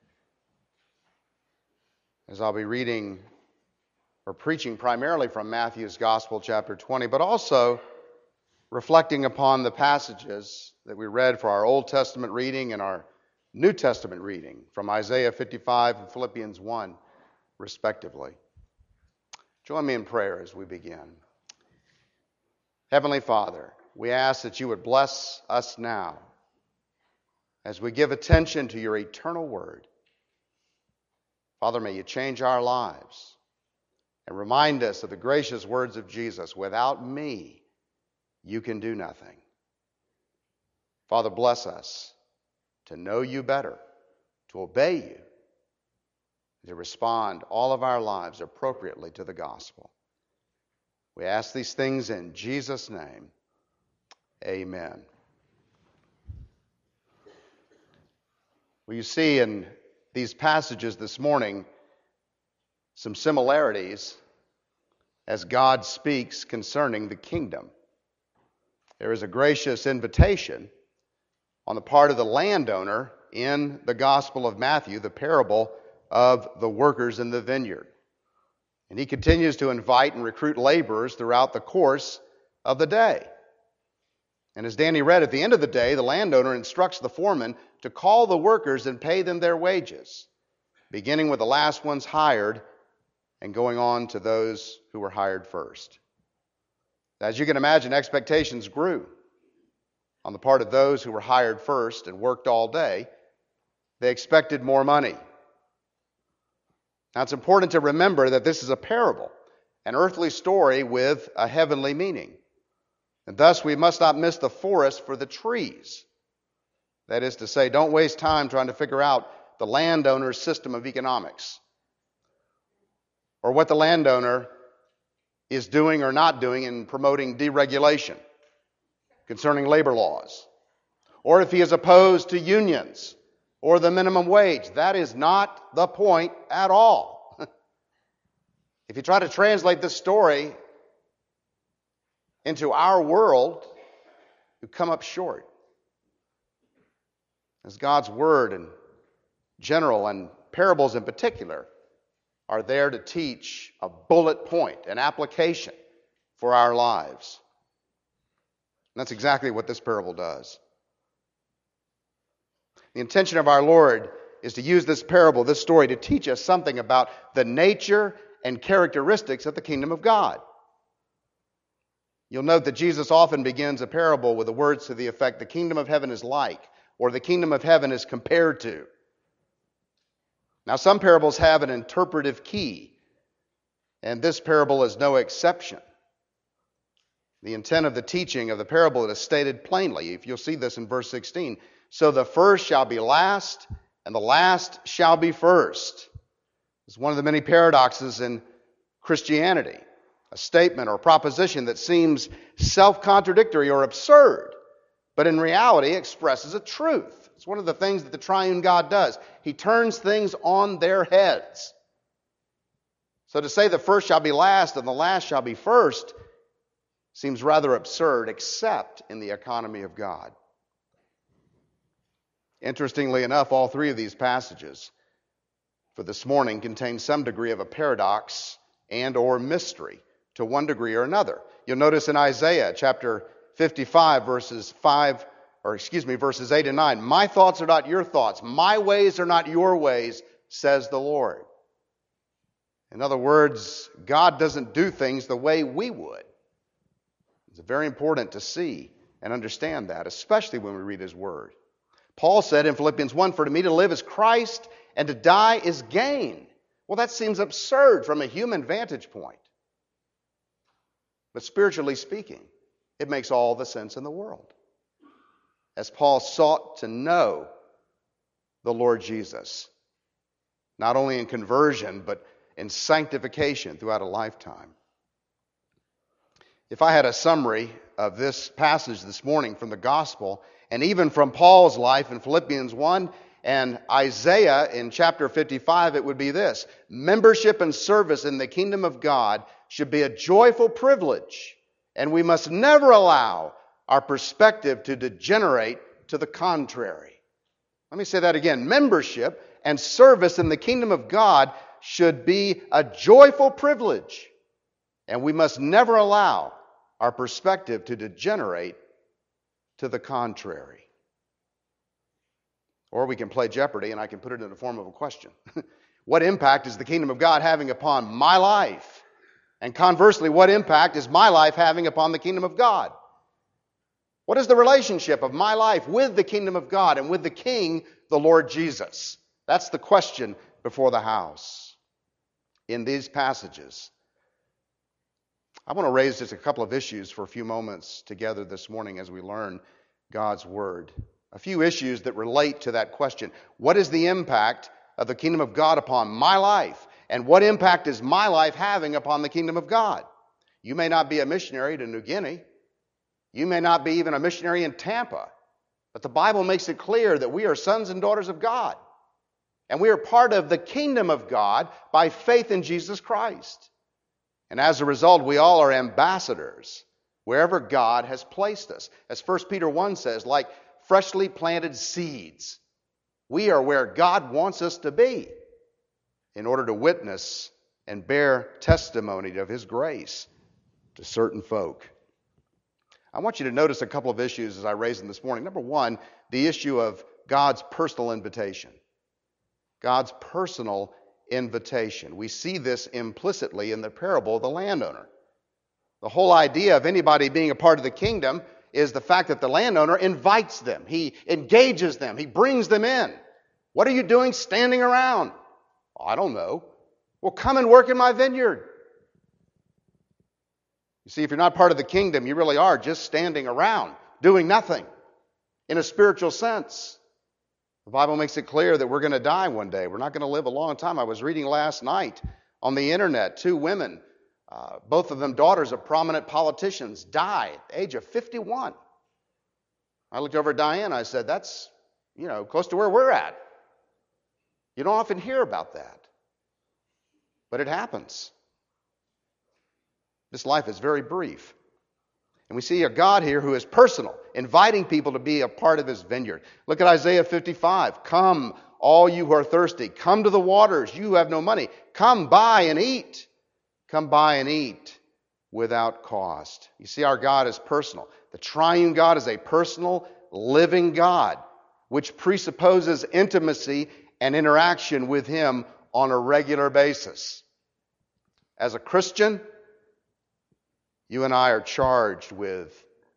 as I'll be reading or preaching primarily from Matthew's Gospel, chapter 20, but also reflecting upon the passages that we read for our Old Testament reading and our New Testament reading from Isaiah 55 and Philippians 1, respectively. Join me in prayer as we begin. Heavenly Father, we ask that you would bless us now as we give attention to your eternal word. Father, may you change our lives and remind us of the gracious words of Jesus, without me, you can do nothing. Father, bless us to know you better, to obey you, to respond all of our lives appropriately to the gospel. We ask these things in Jesus' name. Amen. Well, you see in these passages this morning some similarities as God speaks concerning the kingdom. There is a gracious invitation on the part of the landowner in the Gospel of Matthew, the parable of the workers in the vineyard. And he continues to invite and recruit laborers throughout the course of the day. And as Danny read, at the end of the day, the landowner instructs the foreman to call the workers and pay them their wages, beginning with the last ones hired and going on to those who were hired first. As you can imagine, expectations grew on the part of those who were hired first and worked all day. They expected more money. Now, it's important to remember that this is a parable, an earthly story with a heavenly meaning. And thus, we must not miss the forest for the trees. That is to say, don't waste time trying to figure out the landowner's system of economics, or what the landowner is doing or not doing in promoting deregulation concerning labor laws, or if he is opposed to unions or the minimum wage. That is not the point at all. If you try to translate this story into our world, you come up short. As God's word in general and parables in particular are there to teach a bullet point, an application for our lives. And that's exactly what this parable does. The intention of our Lord is to use this parable, this story, to teach us something about the nature and characteristics of the kingdom of God. You'll note that Jesus often begins a parable with the words to the effect, the kingdom of heaven is like, or the kingdom of heaven is compared to. Now, some parables have an interpretive key, and this parable is no exception. The intent of the teaching of the parable is stated plainly. If you'll see this in verse 16. So the first shall be last, and the last shall be first. It's one of the many paradoxes in Christianity. A statement or proposition that seems self-contradictory or absurd, but in reality expresses a truth. It's one of the things that the triune God does. He turns things on their heads. So to say the first shall be last and the last shall be first seems rather absurd, except in the economy of God. Interestingly enough, all three of these passages for this morning contain some degree of a paradox and or mystery to one degree or another. You'll notice in Isaiah chapter 55 verses 8 and 9, my thoughts are not your thoughts, my ways are not your ways, says the Lord. In other words, God doesn't do things the way we would. It's very important to see and understand that, especially when we read his word. Paul said in Philippians 1, for to me to live is Christ and to die is gain. Well, that seems absurd from a human vantage point. But spiritually speaking, it makes all the sense in the world. As Paul sought to know the Lord Jesus, not only in conversion, but in sanctification throughout a lifetime. If I had a summary of this passage this morning from the gospel, and even from Paul's life in Philippians 1 And Isaiah in chapter 55, it would be this: membership and service in the kingdom of God should be a joyful privilege, and we must never allow our perspective to degenerate to the contrary. Let me say that again. Membership and service in the kingdom of God should be a joyful privilege, and we must never allow our perspective to degenerate to the contrary. Or we can play Jeopardy, and I can put it in the form of a question. What impact is the kingdom of God having upon my life? And conversely, what impact is my life having upon the kingdom of God? What is the relationship of my life with the kingdom of God and with the King, the Lord Jesus? That's the question before the house. In these passages, I want to raise just a couple of issues for a few moments together this morning as we learn God's Word. A few issues that relate to that question. What is the impact of the kingdom of God upon my life? And what impact is my life having upon the kingdom of God? You may not be a missionary to New Guinea. You may not be even a missionary in Tampa. But the Bible makes it clear that we are sons and daughters of God. And we are part of the kingdom of God by faith in Jesus Christ. And as a result, we all are ambassadors wherever God has placed us. As 1 Peter 1 says, like freshly planted seeds, we are where God wants us to be in order to witness and bear testimony of His grace to certain folk. I want you to notice a couple of issues as I raised them this morning. Number one, the issue of God's personal invitation. God's personal invitation. We see this implicitly in the parable of the landowner. The whole idea of anybody being a part of the kingdom is the fact that the landowner invites them. He engages them. He brings them in. What are you doing standing around? Oh, I don't know. Well, come and work in my vineyard. You see, if you're not part of the kingdom, you really are just standing around, doing nothing in a spiritual sense. The Bible makes it clear that we're going to die one day. We're not going to live a long time. I was reading last night on the internet, 2 women, both of them daughters of prominent politicians, died at the age of 51. I looked over at Diane. I said, that's, close to where we're at. You don't often hear about that. But it happens. This life is very brief. And we see a God here who is personal, inviting people to be a part of His vineyard. Look at Isaiah 55. Come, all you who are thirsty. Come to the waters, you who have no money. Come buy and eat. Come buy and eat without cost. You see, our God is personal. The triune God is a personal, living God, which presupposes intimacy and interaction with Him on a regular basis. As a Christian, you and I are charged with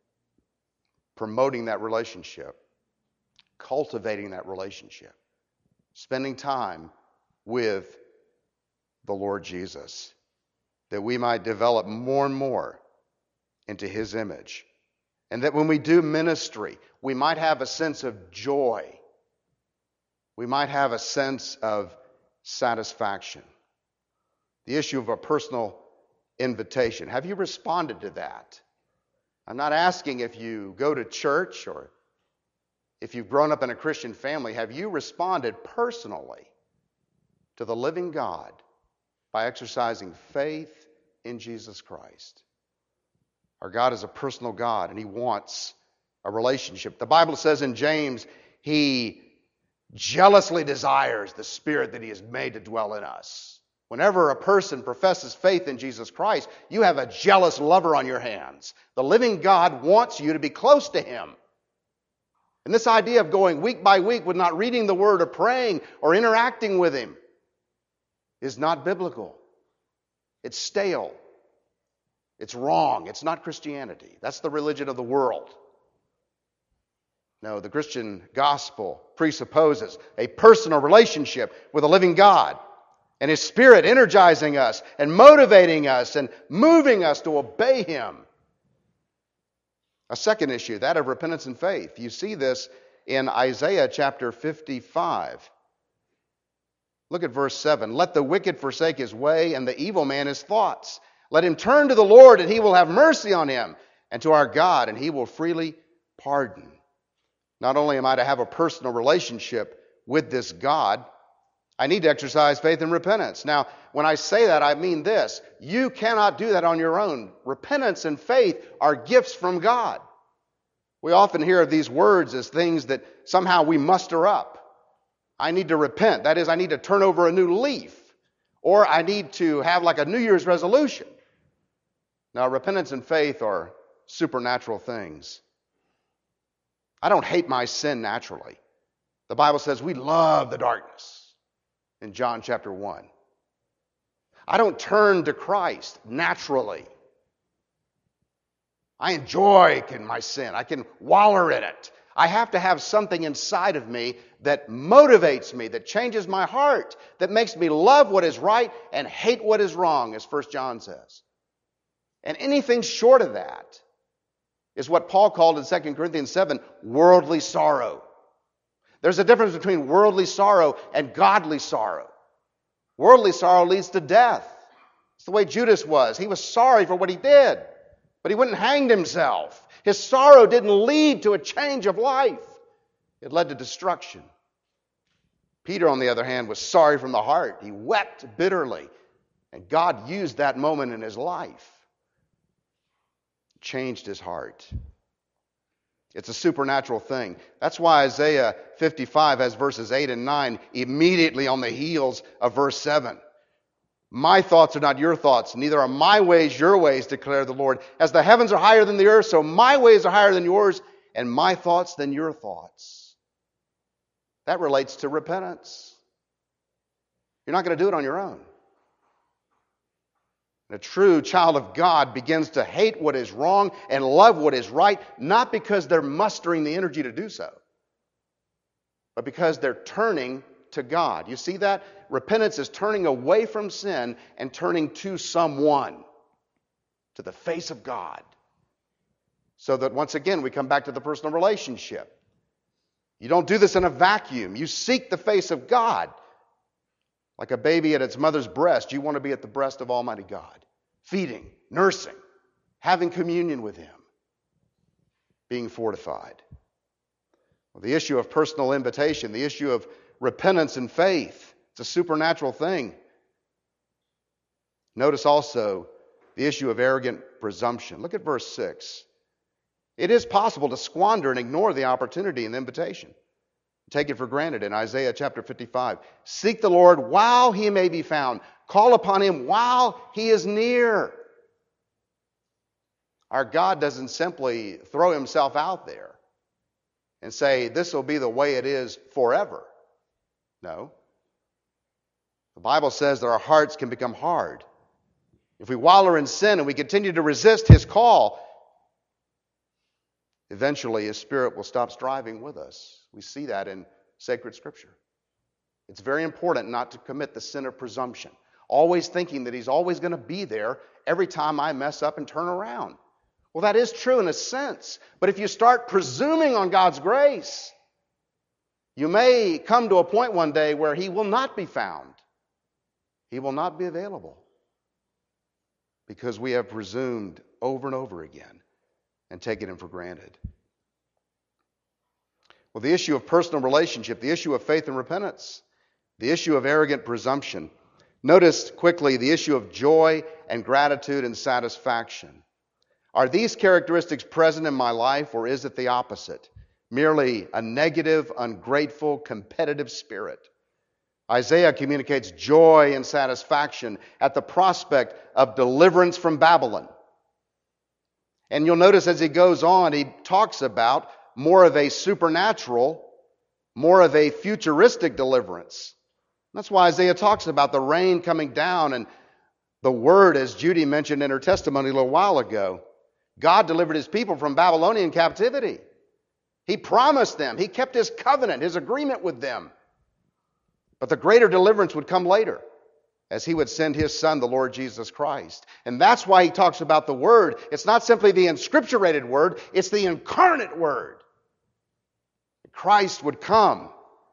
promoting that relationship, cultivating that relationship, spending time with the Lord Jesus, that we might develop more and more into His image. And that when we do ministry, we might have a sense of joy. We might have a sense of satisfaction. The issue of a personal invitation. Have you responded to that? I'm not asking if you go to church or if you've grown up in a Christian family. Have you responded personally to the living God by exercising faith in Jesus Christ? Our God is a personal God, and He wants a relationship. The Bible says in James, He jealously desires the Spirit that He has made to dwell in us. Whenever a person professes faith in Jesus Christ, you have a jealous lover on your hands. The living God wants you to be close to Him. And this idea of going week by week with not reading the Word or praying or interacting with Him is not biblical. It's stale. It's wrong. It's not Christianity. That's the religion of the world. No, the Christian gospel presupposes a personal relationship with a living God and His Spirit energizing us and motivating us and moving us to obey Him. A second issue, that of repentance and faith. You see this in Isaiah chapter 55. Look at verse 7. Let the wicked forsake his way and the evil man his thoughts. Let him turn to the Lord and He will have mercy on him, and to our God and He will freely pardon. Not only am I to have a personal relationship with this God, I need to exercise faith and repentance. Now, when I say that, I mean this. You cannot do that on your own. Repentance and faith are gifts from God. We often hear of these words as things that somehow we muster up. I need to repent. That is, I need to turn over a new leaf. Or I need to have like a New Year's resolution. Now, repentance and faith are supernatural things. I don't hate my sin naturally. The Bible says we love the darkness in John chapter 1. I don't turn to Christ naturally. I enjoy my sin. I can waller in it. I have to have something inside of me that motivates me, that changes my heart, that makes me love what is right and hate what is wrong, as 1 John says. And anything short of that is what Paul called in 2 Corinthians 7, worldly sorrow. There's a difference between worldly sorrow and godly sorrow. Worldly sorrow leads to death. It's the way Judas was. He was sorry for what he did, but he wouldn't hang himself. His sorrow didn't lead to a change of life. It led to destruction. Peter, on the other hand, was sorry from the heart. He wept bitterly, and God used that moment in his life. Changed his heart. It's a supernatural thing. That's why Isaiah 55 has verses 8 and 9 immediately on the heels of verse 7. My thoughts are not your thoughts, neither are my ways your ways, declare the Lord. As the heavens are higher than the earth, so my ways are higher than yours, and my thoughts than your thoughts. That relates to repentance. You're not going to do it on your own. A true child of God begins to hate what is wrong and love what is right, not because they're mustering the energy to do so, but because they're turning to God. You see that? Repentance is turning away from sin and turning to someone, to the face of God. So that once again, we come back to the personal relationship. You don't do this in a vacuum. You seek the face of God. Like a baby at its mother's breast, you want to be at the breast of Almighty God. Feeding, nursing, having communion with Him, being fortified. Well, the issue of personal invitation, the issue of repentance and faith, it's a supernatural thing. Notice also the issue of arrogant presumption. Look at verse 6. It is possible to squander and ignore the opportunity and the invitation. Take it for granted in Isaiah chapter 55. Seek the Lord while He may be found. Call upon Him while He is near. Our God doesn't simply throw Himself out there and say, this will be the way it is forever. No. The Bible says that our hearts can become hard. If we wallow in sin and we continue to resist His call, eventually His Spirit will stop striving with us. We see that in sacred Scripture. It's very important not to commit the sin of presumption, always thinking that He's always going to be there every time I mess up and turn around. Well, that is true in a sense, but if you start presuming on God's grace, you may come to a point one day where He will not be found. He will not be available because we have presumed over and over again and taken Him for granted. Well, the issue of personal relationship, the issue of faith and repentance, the issue of arrogant presumption. Notice quickly the issue of joy and gratitude and satisfaction. Are these characteristics present in my life, or is it the opposite? Merely a negative, ungrateful, competitive spirit. Isaiah communicates joy and satisfaction at the prospect of deliverance from Babylon. And you'll notice as he goes on, he talks about more of a supernatural, more of a futuristic deliverance. That's why Isaiah talks about the rain coming down and the word, as Judy mentioned in her testimony a little while ago. God delivered His people from Babylonian captivity. He promised them. He kept His covenant, His agreement with them. But the greater deliverance would come later, as He would send His Son, the Lord Jesus Christ. And that's why he talks about the Word. It's not simply the inscripturated Word, it's the incarnate Word. Christ would come.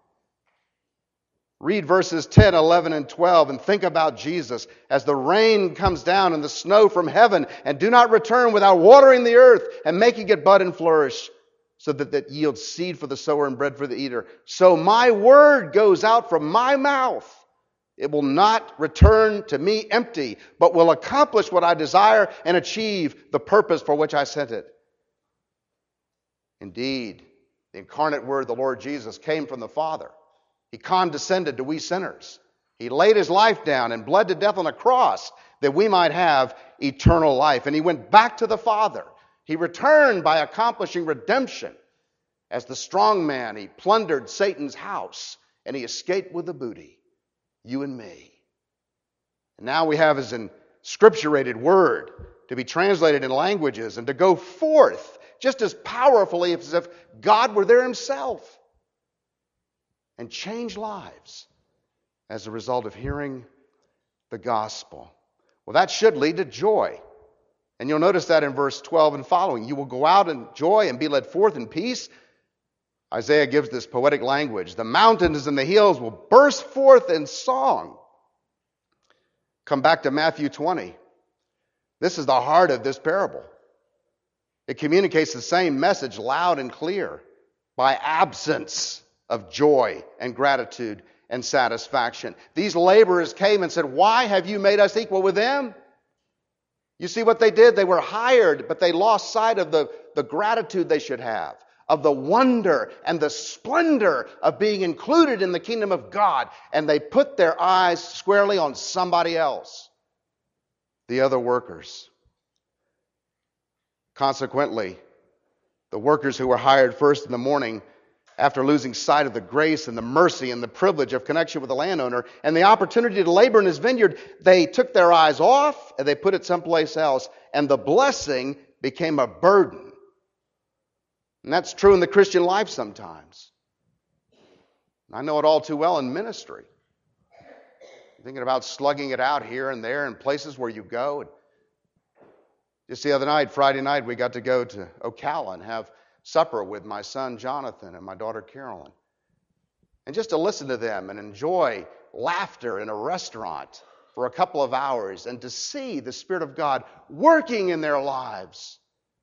Read verses 10, 11, and 12 and think about Jesus as the rain comes down and the snow from heaven, and do not return without watering the earth and making it bud and flourish, so that that yields seed for the sower and bread for the eater. So my word goes out from my mouth. It will not return to me empty, but will accomplish what I desire and achieve the purpose for which I sent it. Indeed, the incarnate Word, the Lord Jesus, came from the Father. He condescended to we sinners. He laid his life down and bled to death on a cross that we might have eternal life. And he went back to the Father. He returned by accomplishing redemption. As the strong man, he plundered Satan's house and he escaped with the booty, you and me. And now we have his inscripturated word to be translated in languages and to go forth just as powerfully as if God were there himself and change lives as a result of hearing the gospel. Well, that should lead to joy. And you'll notice that in verse 12 and following. You will go out in joy and be led forth in peace. Isaiah gives this poetic language. The mountains and the hills will burst forth in song. Come back to Matthew 20. This is the heart of this parable. It communicates the same message loud and clear by absence of joy and gratitude and satisfaction. These laborers came and said, why have you made us equal with them? You see what they did? They were hired, but they lost sight of the gratitude they should have, of the wonder and the splendor of being included in the kingdom of God. And they put their eyes squarely on somebody else, the other workers. Consequently, the workers who were hired first in the morning, after losing sight of the grace and the mercy and the privilege of connection with the landowner and the opportunity to labor in his vineyard, they took their eyes off and they put it someplace else. And the blessing became a burden. And that's true in the Christian life sometimes. I know it all too well in ministry. Thinking about slugging it out here and there in places where you go. Just the other night, Friday night, we got to go to Ocala and have supper with my son Jonathan and my daughter Carolyn. And just to listen to them and enjoy laughter in a restaurant for a couple of hours and to see the Spirit of God working in their lives.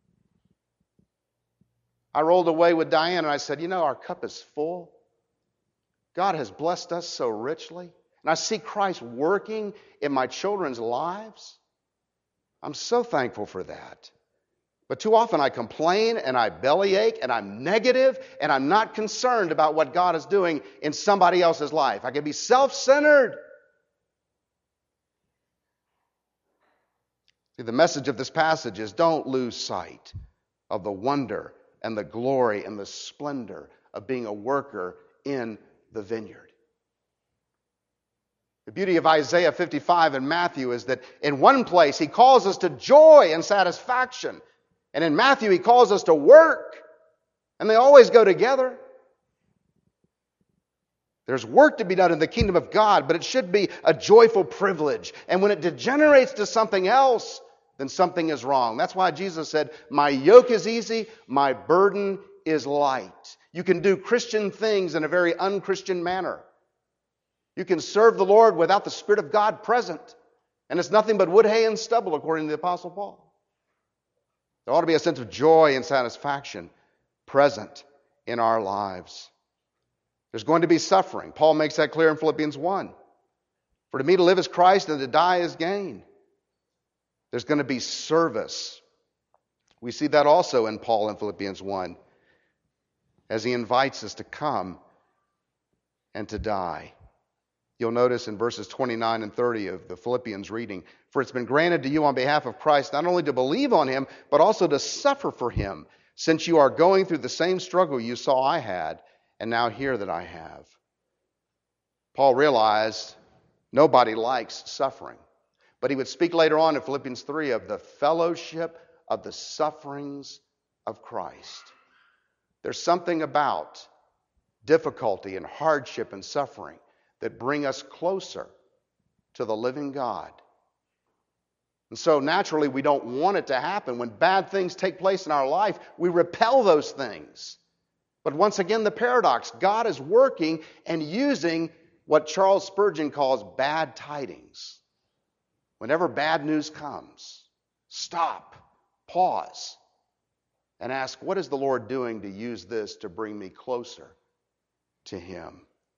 I rolled away with Diane and I said, you know, our cup is full. God has blessed us so richly. And I see Christ working in my children's lives. I'm so thankful for that. But too often I complain and I bellyache and I'm negative and I'm not concerned about what God is doing in somebody else's life. I can be self-centered. See, the message of this passage is don't lose sight of the wonder and the glory and the splendor of being a worker in the vineyard. The beauty of Isaiah 55 and Matthew is that in one place he calls us to joy and satisfaction. And in Matthew he calls us to work. And they always go together. There's work to be done in the kingdom of God, but it should be a joyful privilege. And when it degenerates to something else, then something is wrong. That's why Jesus said, my yoke is easy, my burden is light. You can do Christian things in a very unchristian manner. You can serve the Lord without the Spirit of God present. And it's nothing but wood, hay, and stubble, according to the Apostle Paul. There ought to be a sense of joy and satisfaction present in our lives. There's going to be suffering. Paul makes that clear in Philippians 1. For to me to live is Christ and to die is gain. There's going to be service. We see that also in Paul in Philippians 1 as he invites us to come and to die. You'll notice in verses 29 and 30 of the Philippians reading, for it's been granted to you on behalf of Christ not only to believe on him, but also to suffer for him, since you are going through the same struggle you saw I had, and now hear that I have. Paul realized nobody likes suffering. But he would speak later on in Philippians 3 of the fellowship of the sufferings of Christ. There's something about difficulty and hardship and suffering that bring us closer to the living God. And so naturally we don't want it to happen. When bad things take place in our life, we repel those things. But once again, the paradox, God is working and using what Charles Spurgeon calls bad tidings. Whenever bad news comes, stop, pause, and ask, what is the Lord doing to use this to bring me closer to Him?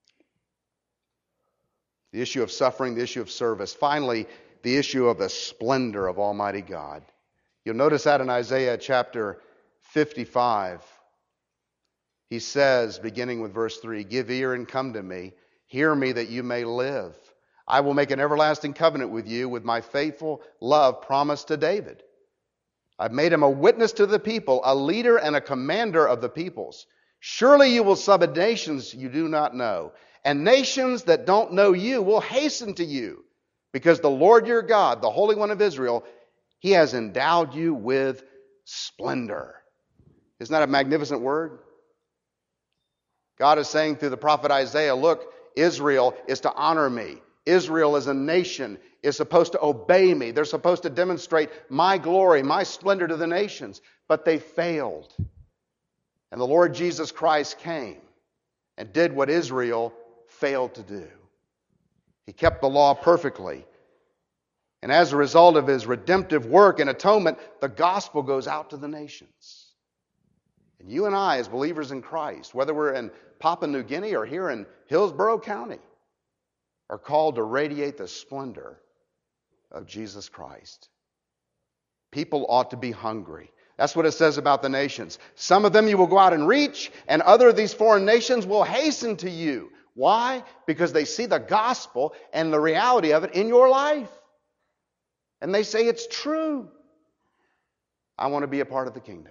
The issue of suffering, the issue of service. Finally, the issue of the splendor of Almighty God. You'll notice that in Isaiah chapter 55. He says, beginning with verse 3, "Give ear and come to me. Hear me that you may live. I will make an everlasting covenant with you with my faithful love promised to David. I've made him a witness to the people, a leader and a commander of the peoples. Surely you will subdue nations you do not know, and nations that don't know you will hasten to you, because the Lord your God, the Holy One of Israel, He has endowed you with splendor." Isn't that a magnificent word? God is saying through the prophet Isaiah, look, Israel is to honor me. Israel as a nation is supposed to obey me. They're supposed to demonstrate my glory, my splendor to the nations. But they failed. And the Lord Jesus Christ came and did what Israel failed to do. He kept the law perfectly. And as a result of His redemptive work and atonement, the gospel goes out to the nations. And you and I, as believers in Christ, whether we're in Papua New Guinea or here in Hillsborough County, are called to radiate the splendor of Jesus Christ. People ought to be hungry. That's what it says about the nations. Some of them you will go out and reach, and other of these foreign nations will hasten to you. Why? Because they see the gospel and the reality of it in your life. And they say it's true. I want to be a part of the kingdom.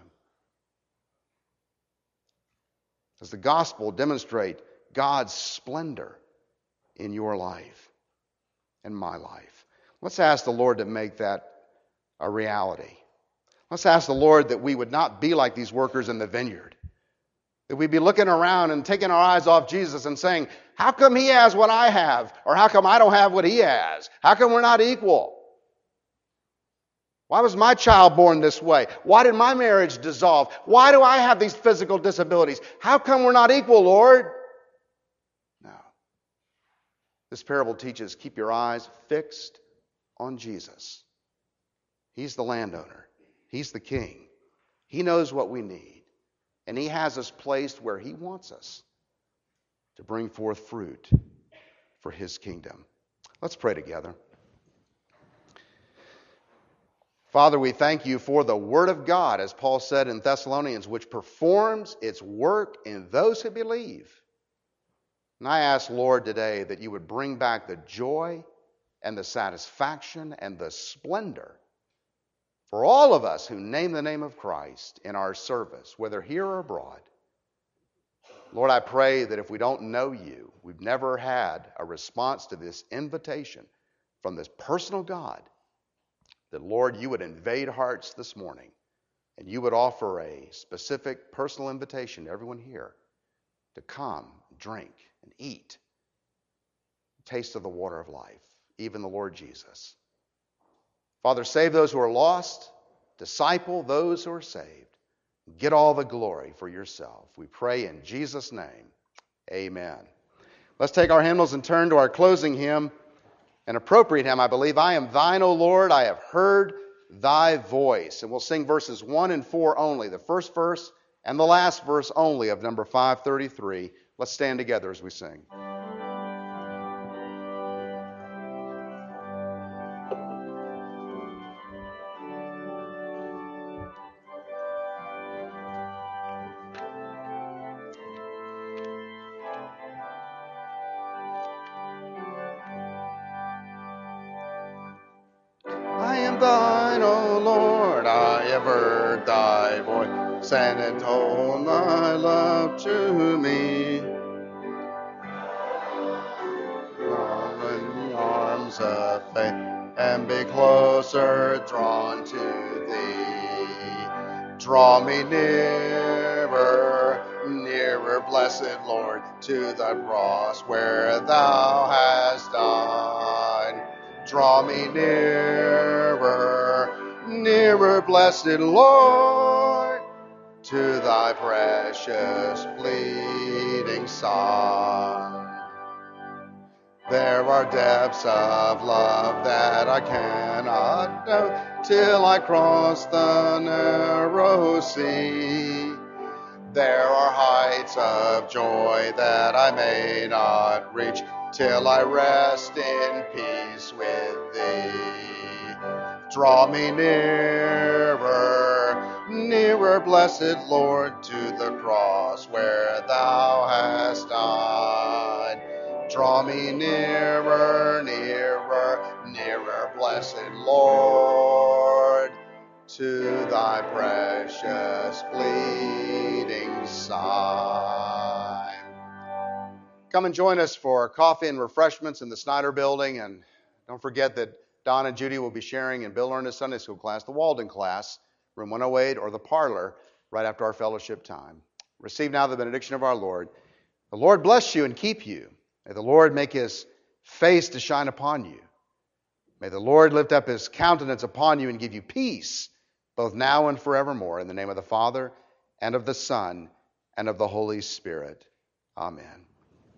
Does the gospel demonstrate God's splendor in your life and my life? Let's ask the Lord to make that a reality. Let's ask the Lord that we would not be like these workers in the vineyard. That we'd be looking around and taking our eyes off Jesus and saying, how come He has what I have? Or how come I don't have what He has? How come we're not equal? Why was my child born this way? Why did my marriage dissolve? Why do I have these physical disabilities? How come we're not equal, Lord? No. This parable teaches, keep your eyes fixed on Jesus. He's the landowner. He's the king. He knows what we need. And He has us placed where He wants us to bring forth fruit for His kingdom. Let's pray together. Father, we thank You for the Word of God, as Paul said in Thessalonians, which performs its work in those who believe. And I ask, Lord, today that You would bring back the joy and the satisfaction and the splendor for all of us who name the name of Christ in our service, whether here or abroad. Lord, I pray that if we don't know You, we've never had a response to this invitation from this personal God, that, Lord, You would invade hearts this morning and You would offer a specific personal invitation to everyone here to come, drink, and eat, taste of the water of life, even the Lord Jesus. Father, save those who are lost, disciple those who are saved. Get all the glory for Yourself. We pray in Jesus' name. Amen. Let's take our hymnals and turn to our closing hymn. An appropriate hymn, I believe. I am Thine, O Lord, I have heard Thy voice. And we'll sing verses 1 and 4 only, the first verse and the last verse only of number 533. Let's stand together as we sing. I am Thine, O Lord, I have heard Thy voice, and it told Thy love to me. Come in the arms of faith, and be closer drawn to Thee. Draw me nearer, nearer, blessed Lord, to Thy cross where Thou hast died. Draw me nearer, nearer, blessed Lord, to Thy precious bleeding Son. There are depths of love that I cannot know till I cross the narrow sea. There are heights of joy that I may not reach till I rest in peace with thee. Draw me nearer, nearer, blessed Lord, to the cross where thou hast died. Draw me nearer, nearer, nearer, blessed Lord, to thy precious bleeding side. Come and join us for coffee and refreshments in the Snyder Building, and don't forget that Don and Judy will be sharing in Bill Ernest Sunday School class, the Walden class, room 108, or the parlor, right after our fellowship time. Receive now the benediction of our Lord. The Lord bless you and keep you. May the Lord make his face to shine upon you. May the Lord lift up his countenance upon you and give you peace, both now and forevermore. In the name of the Father, and of the Son, and of the Holy Spirit. Amen.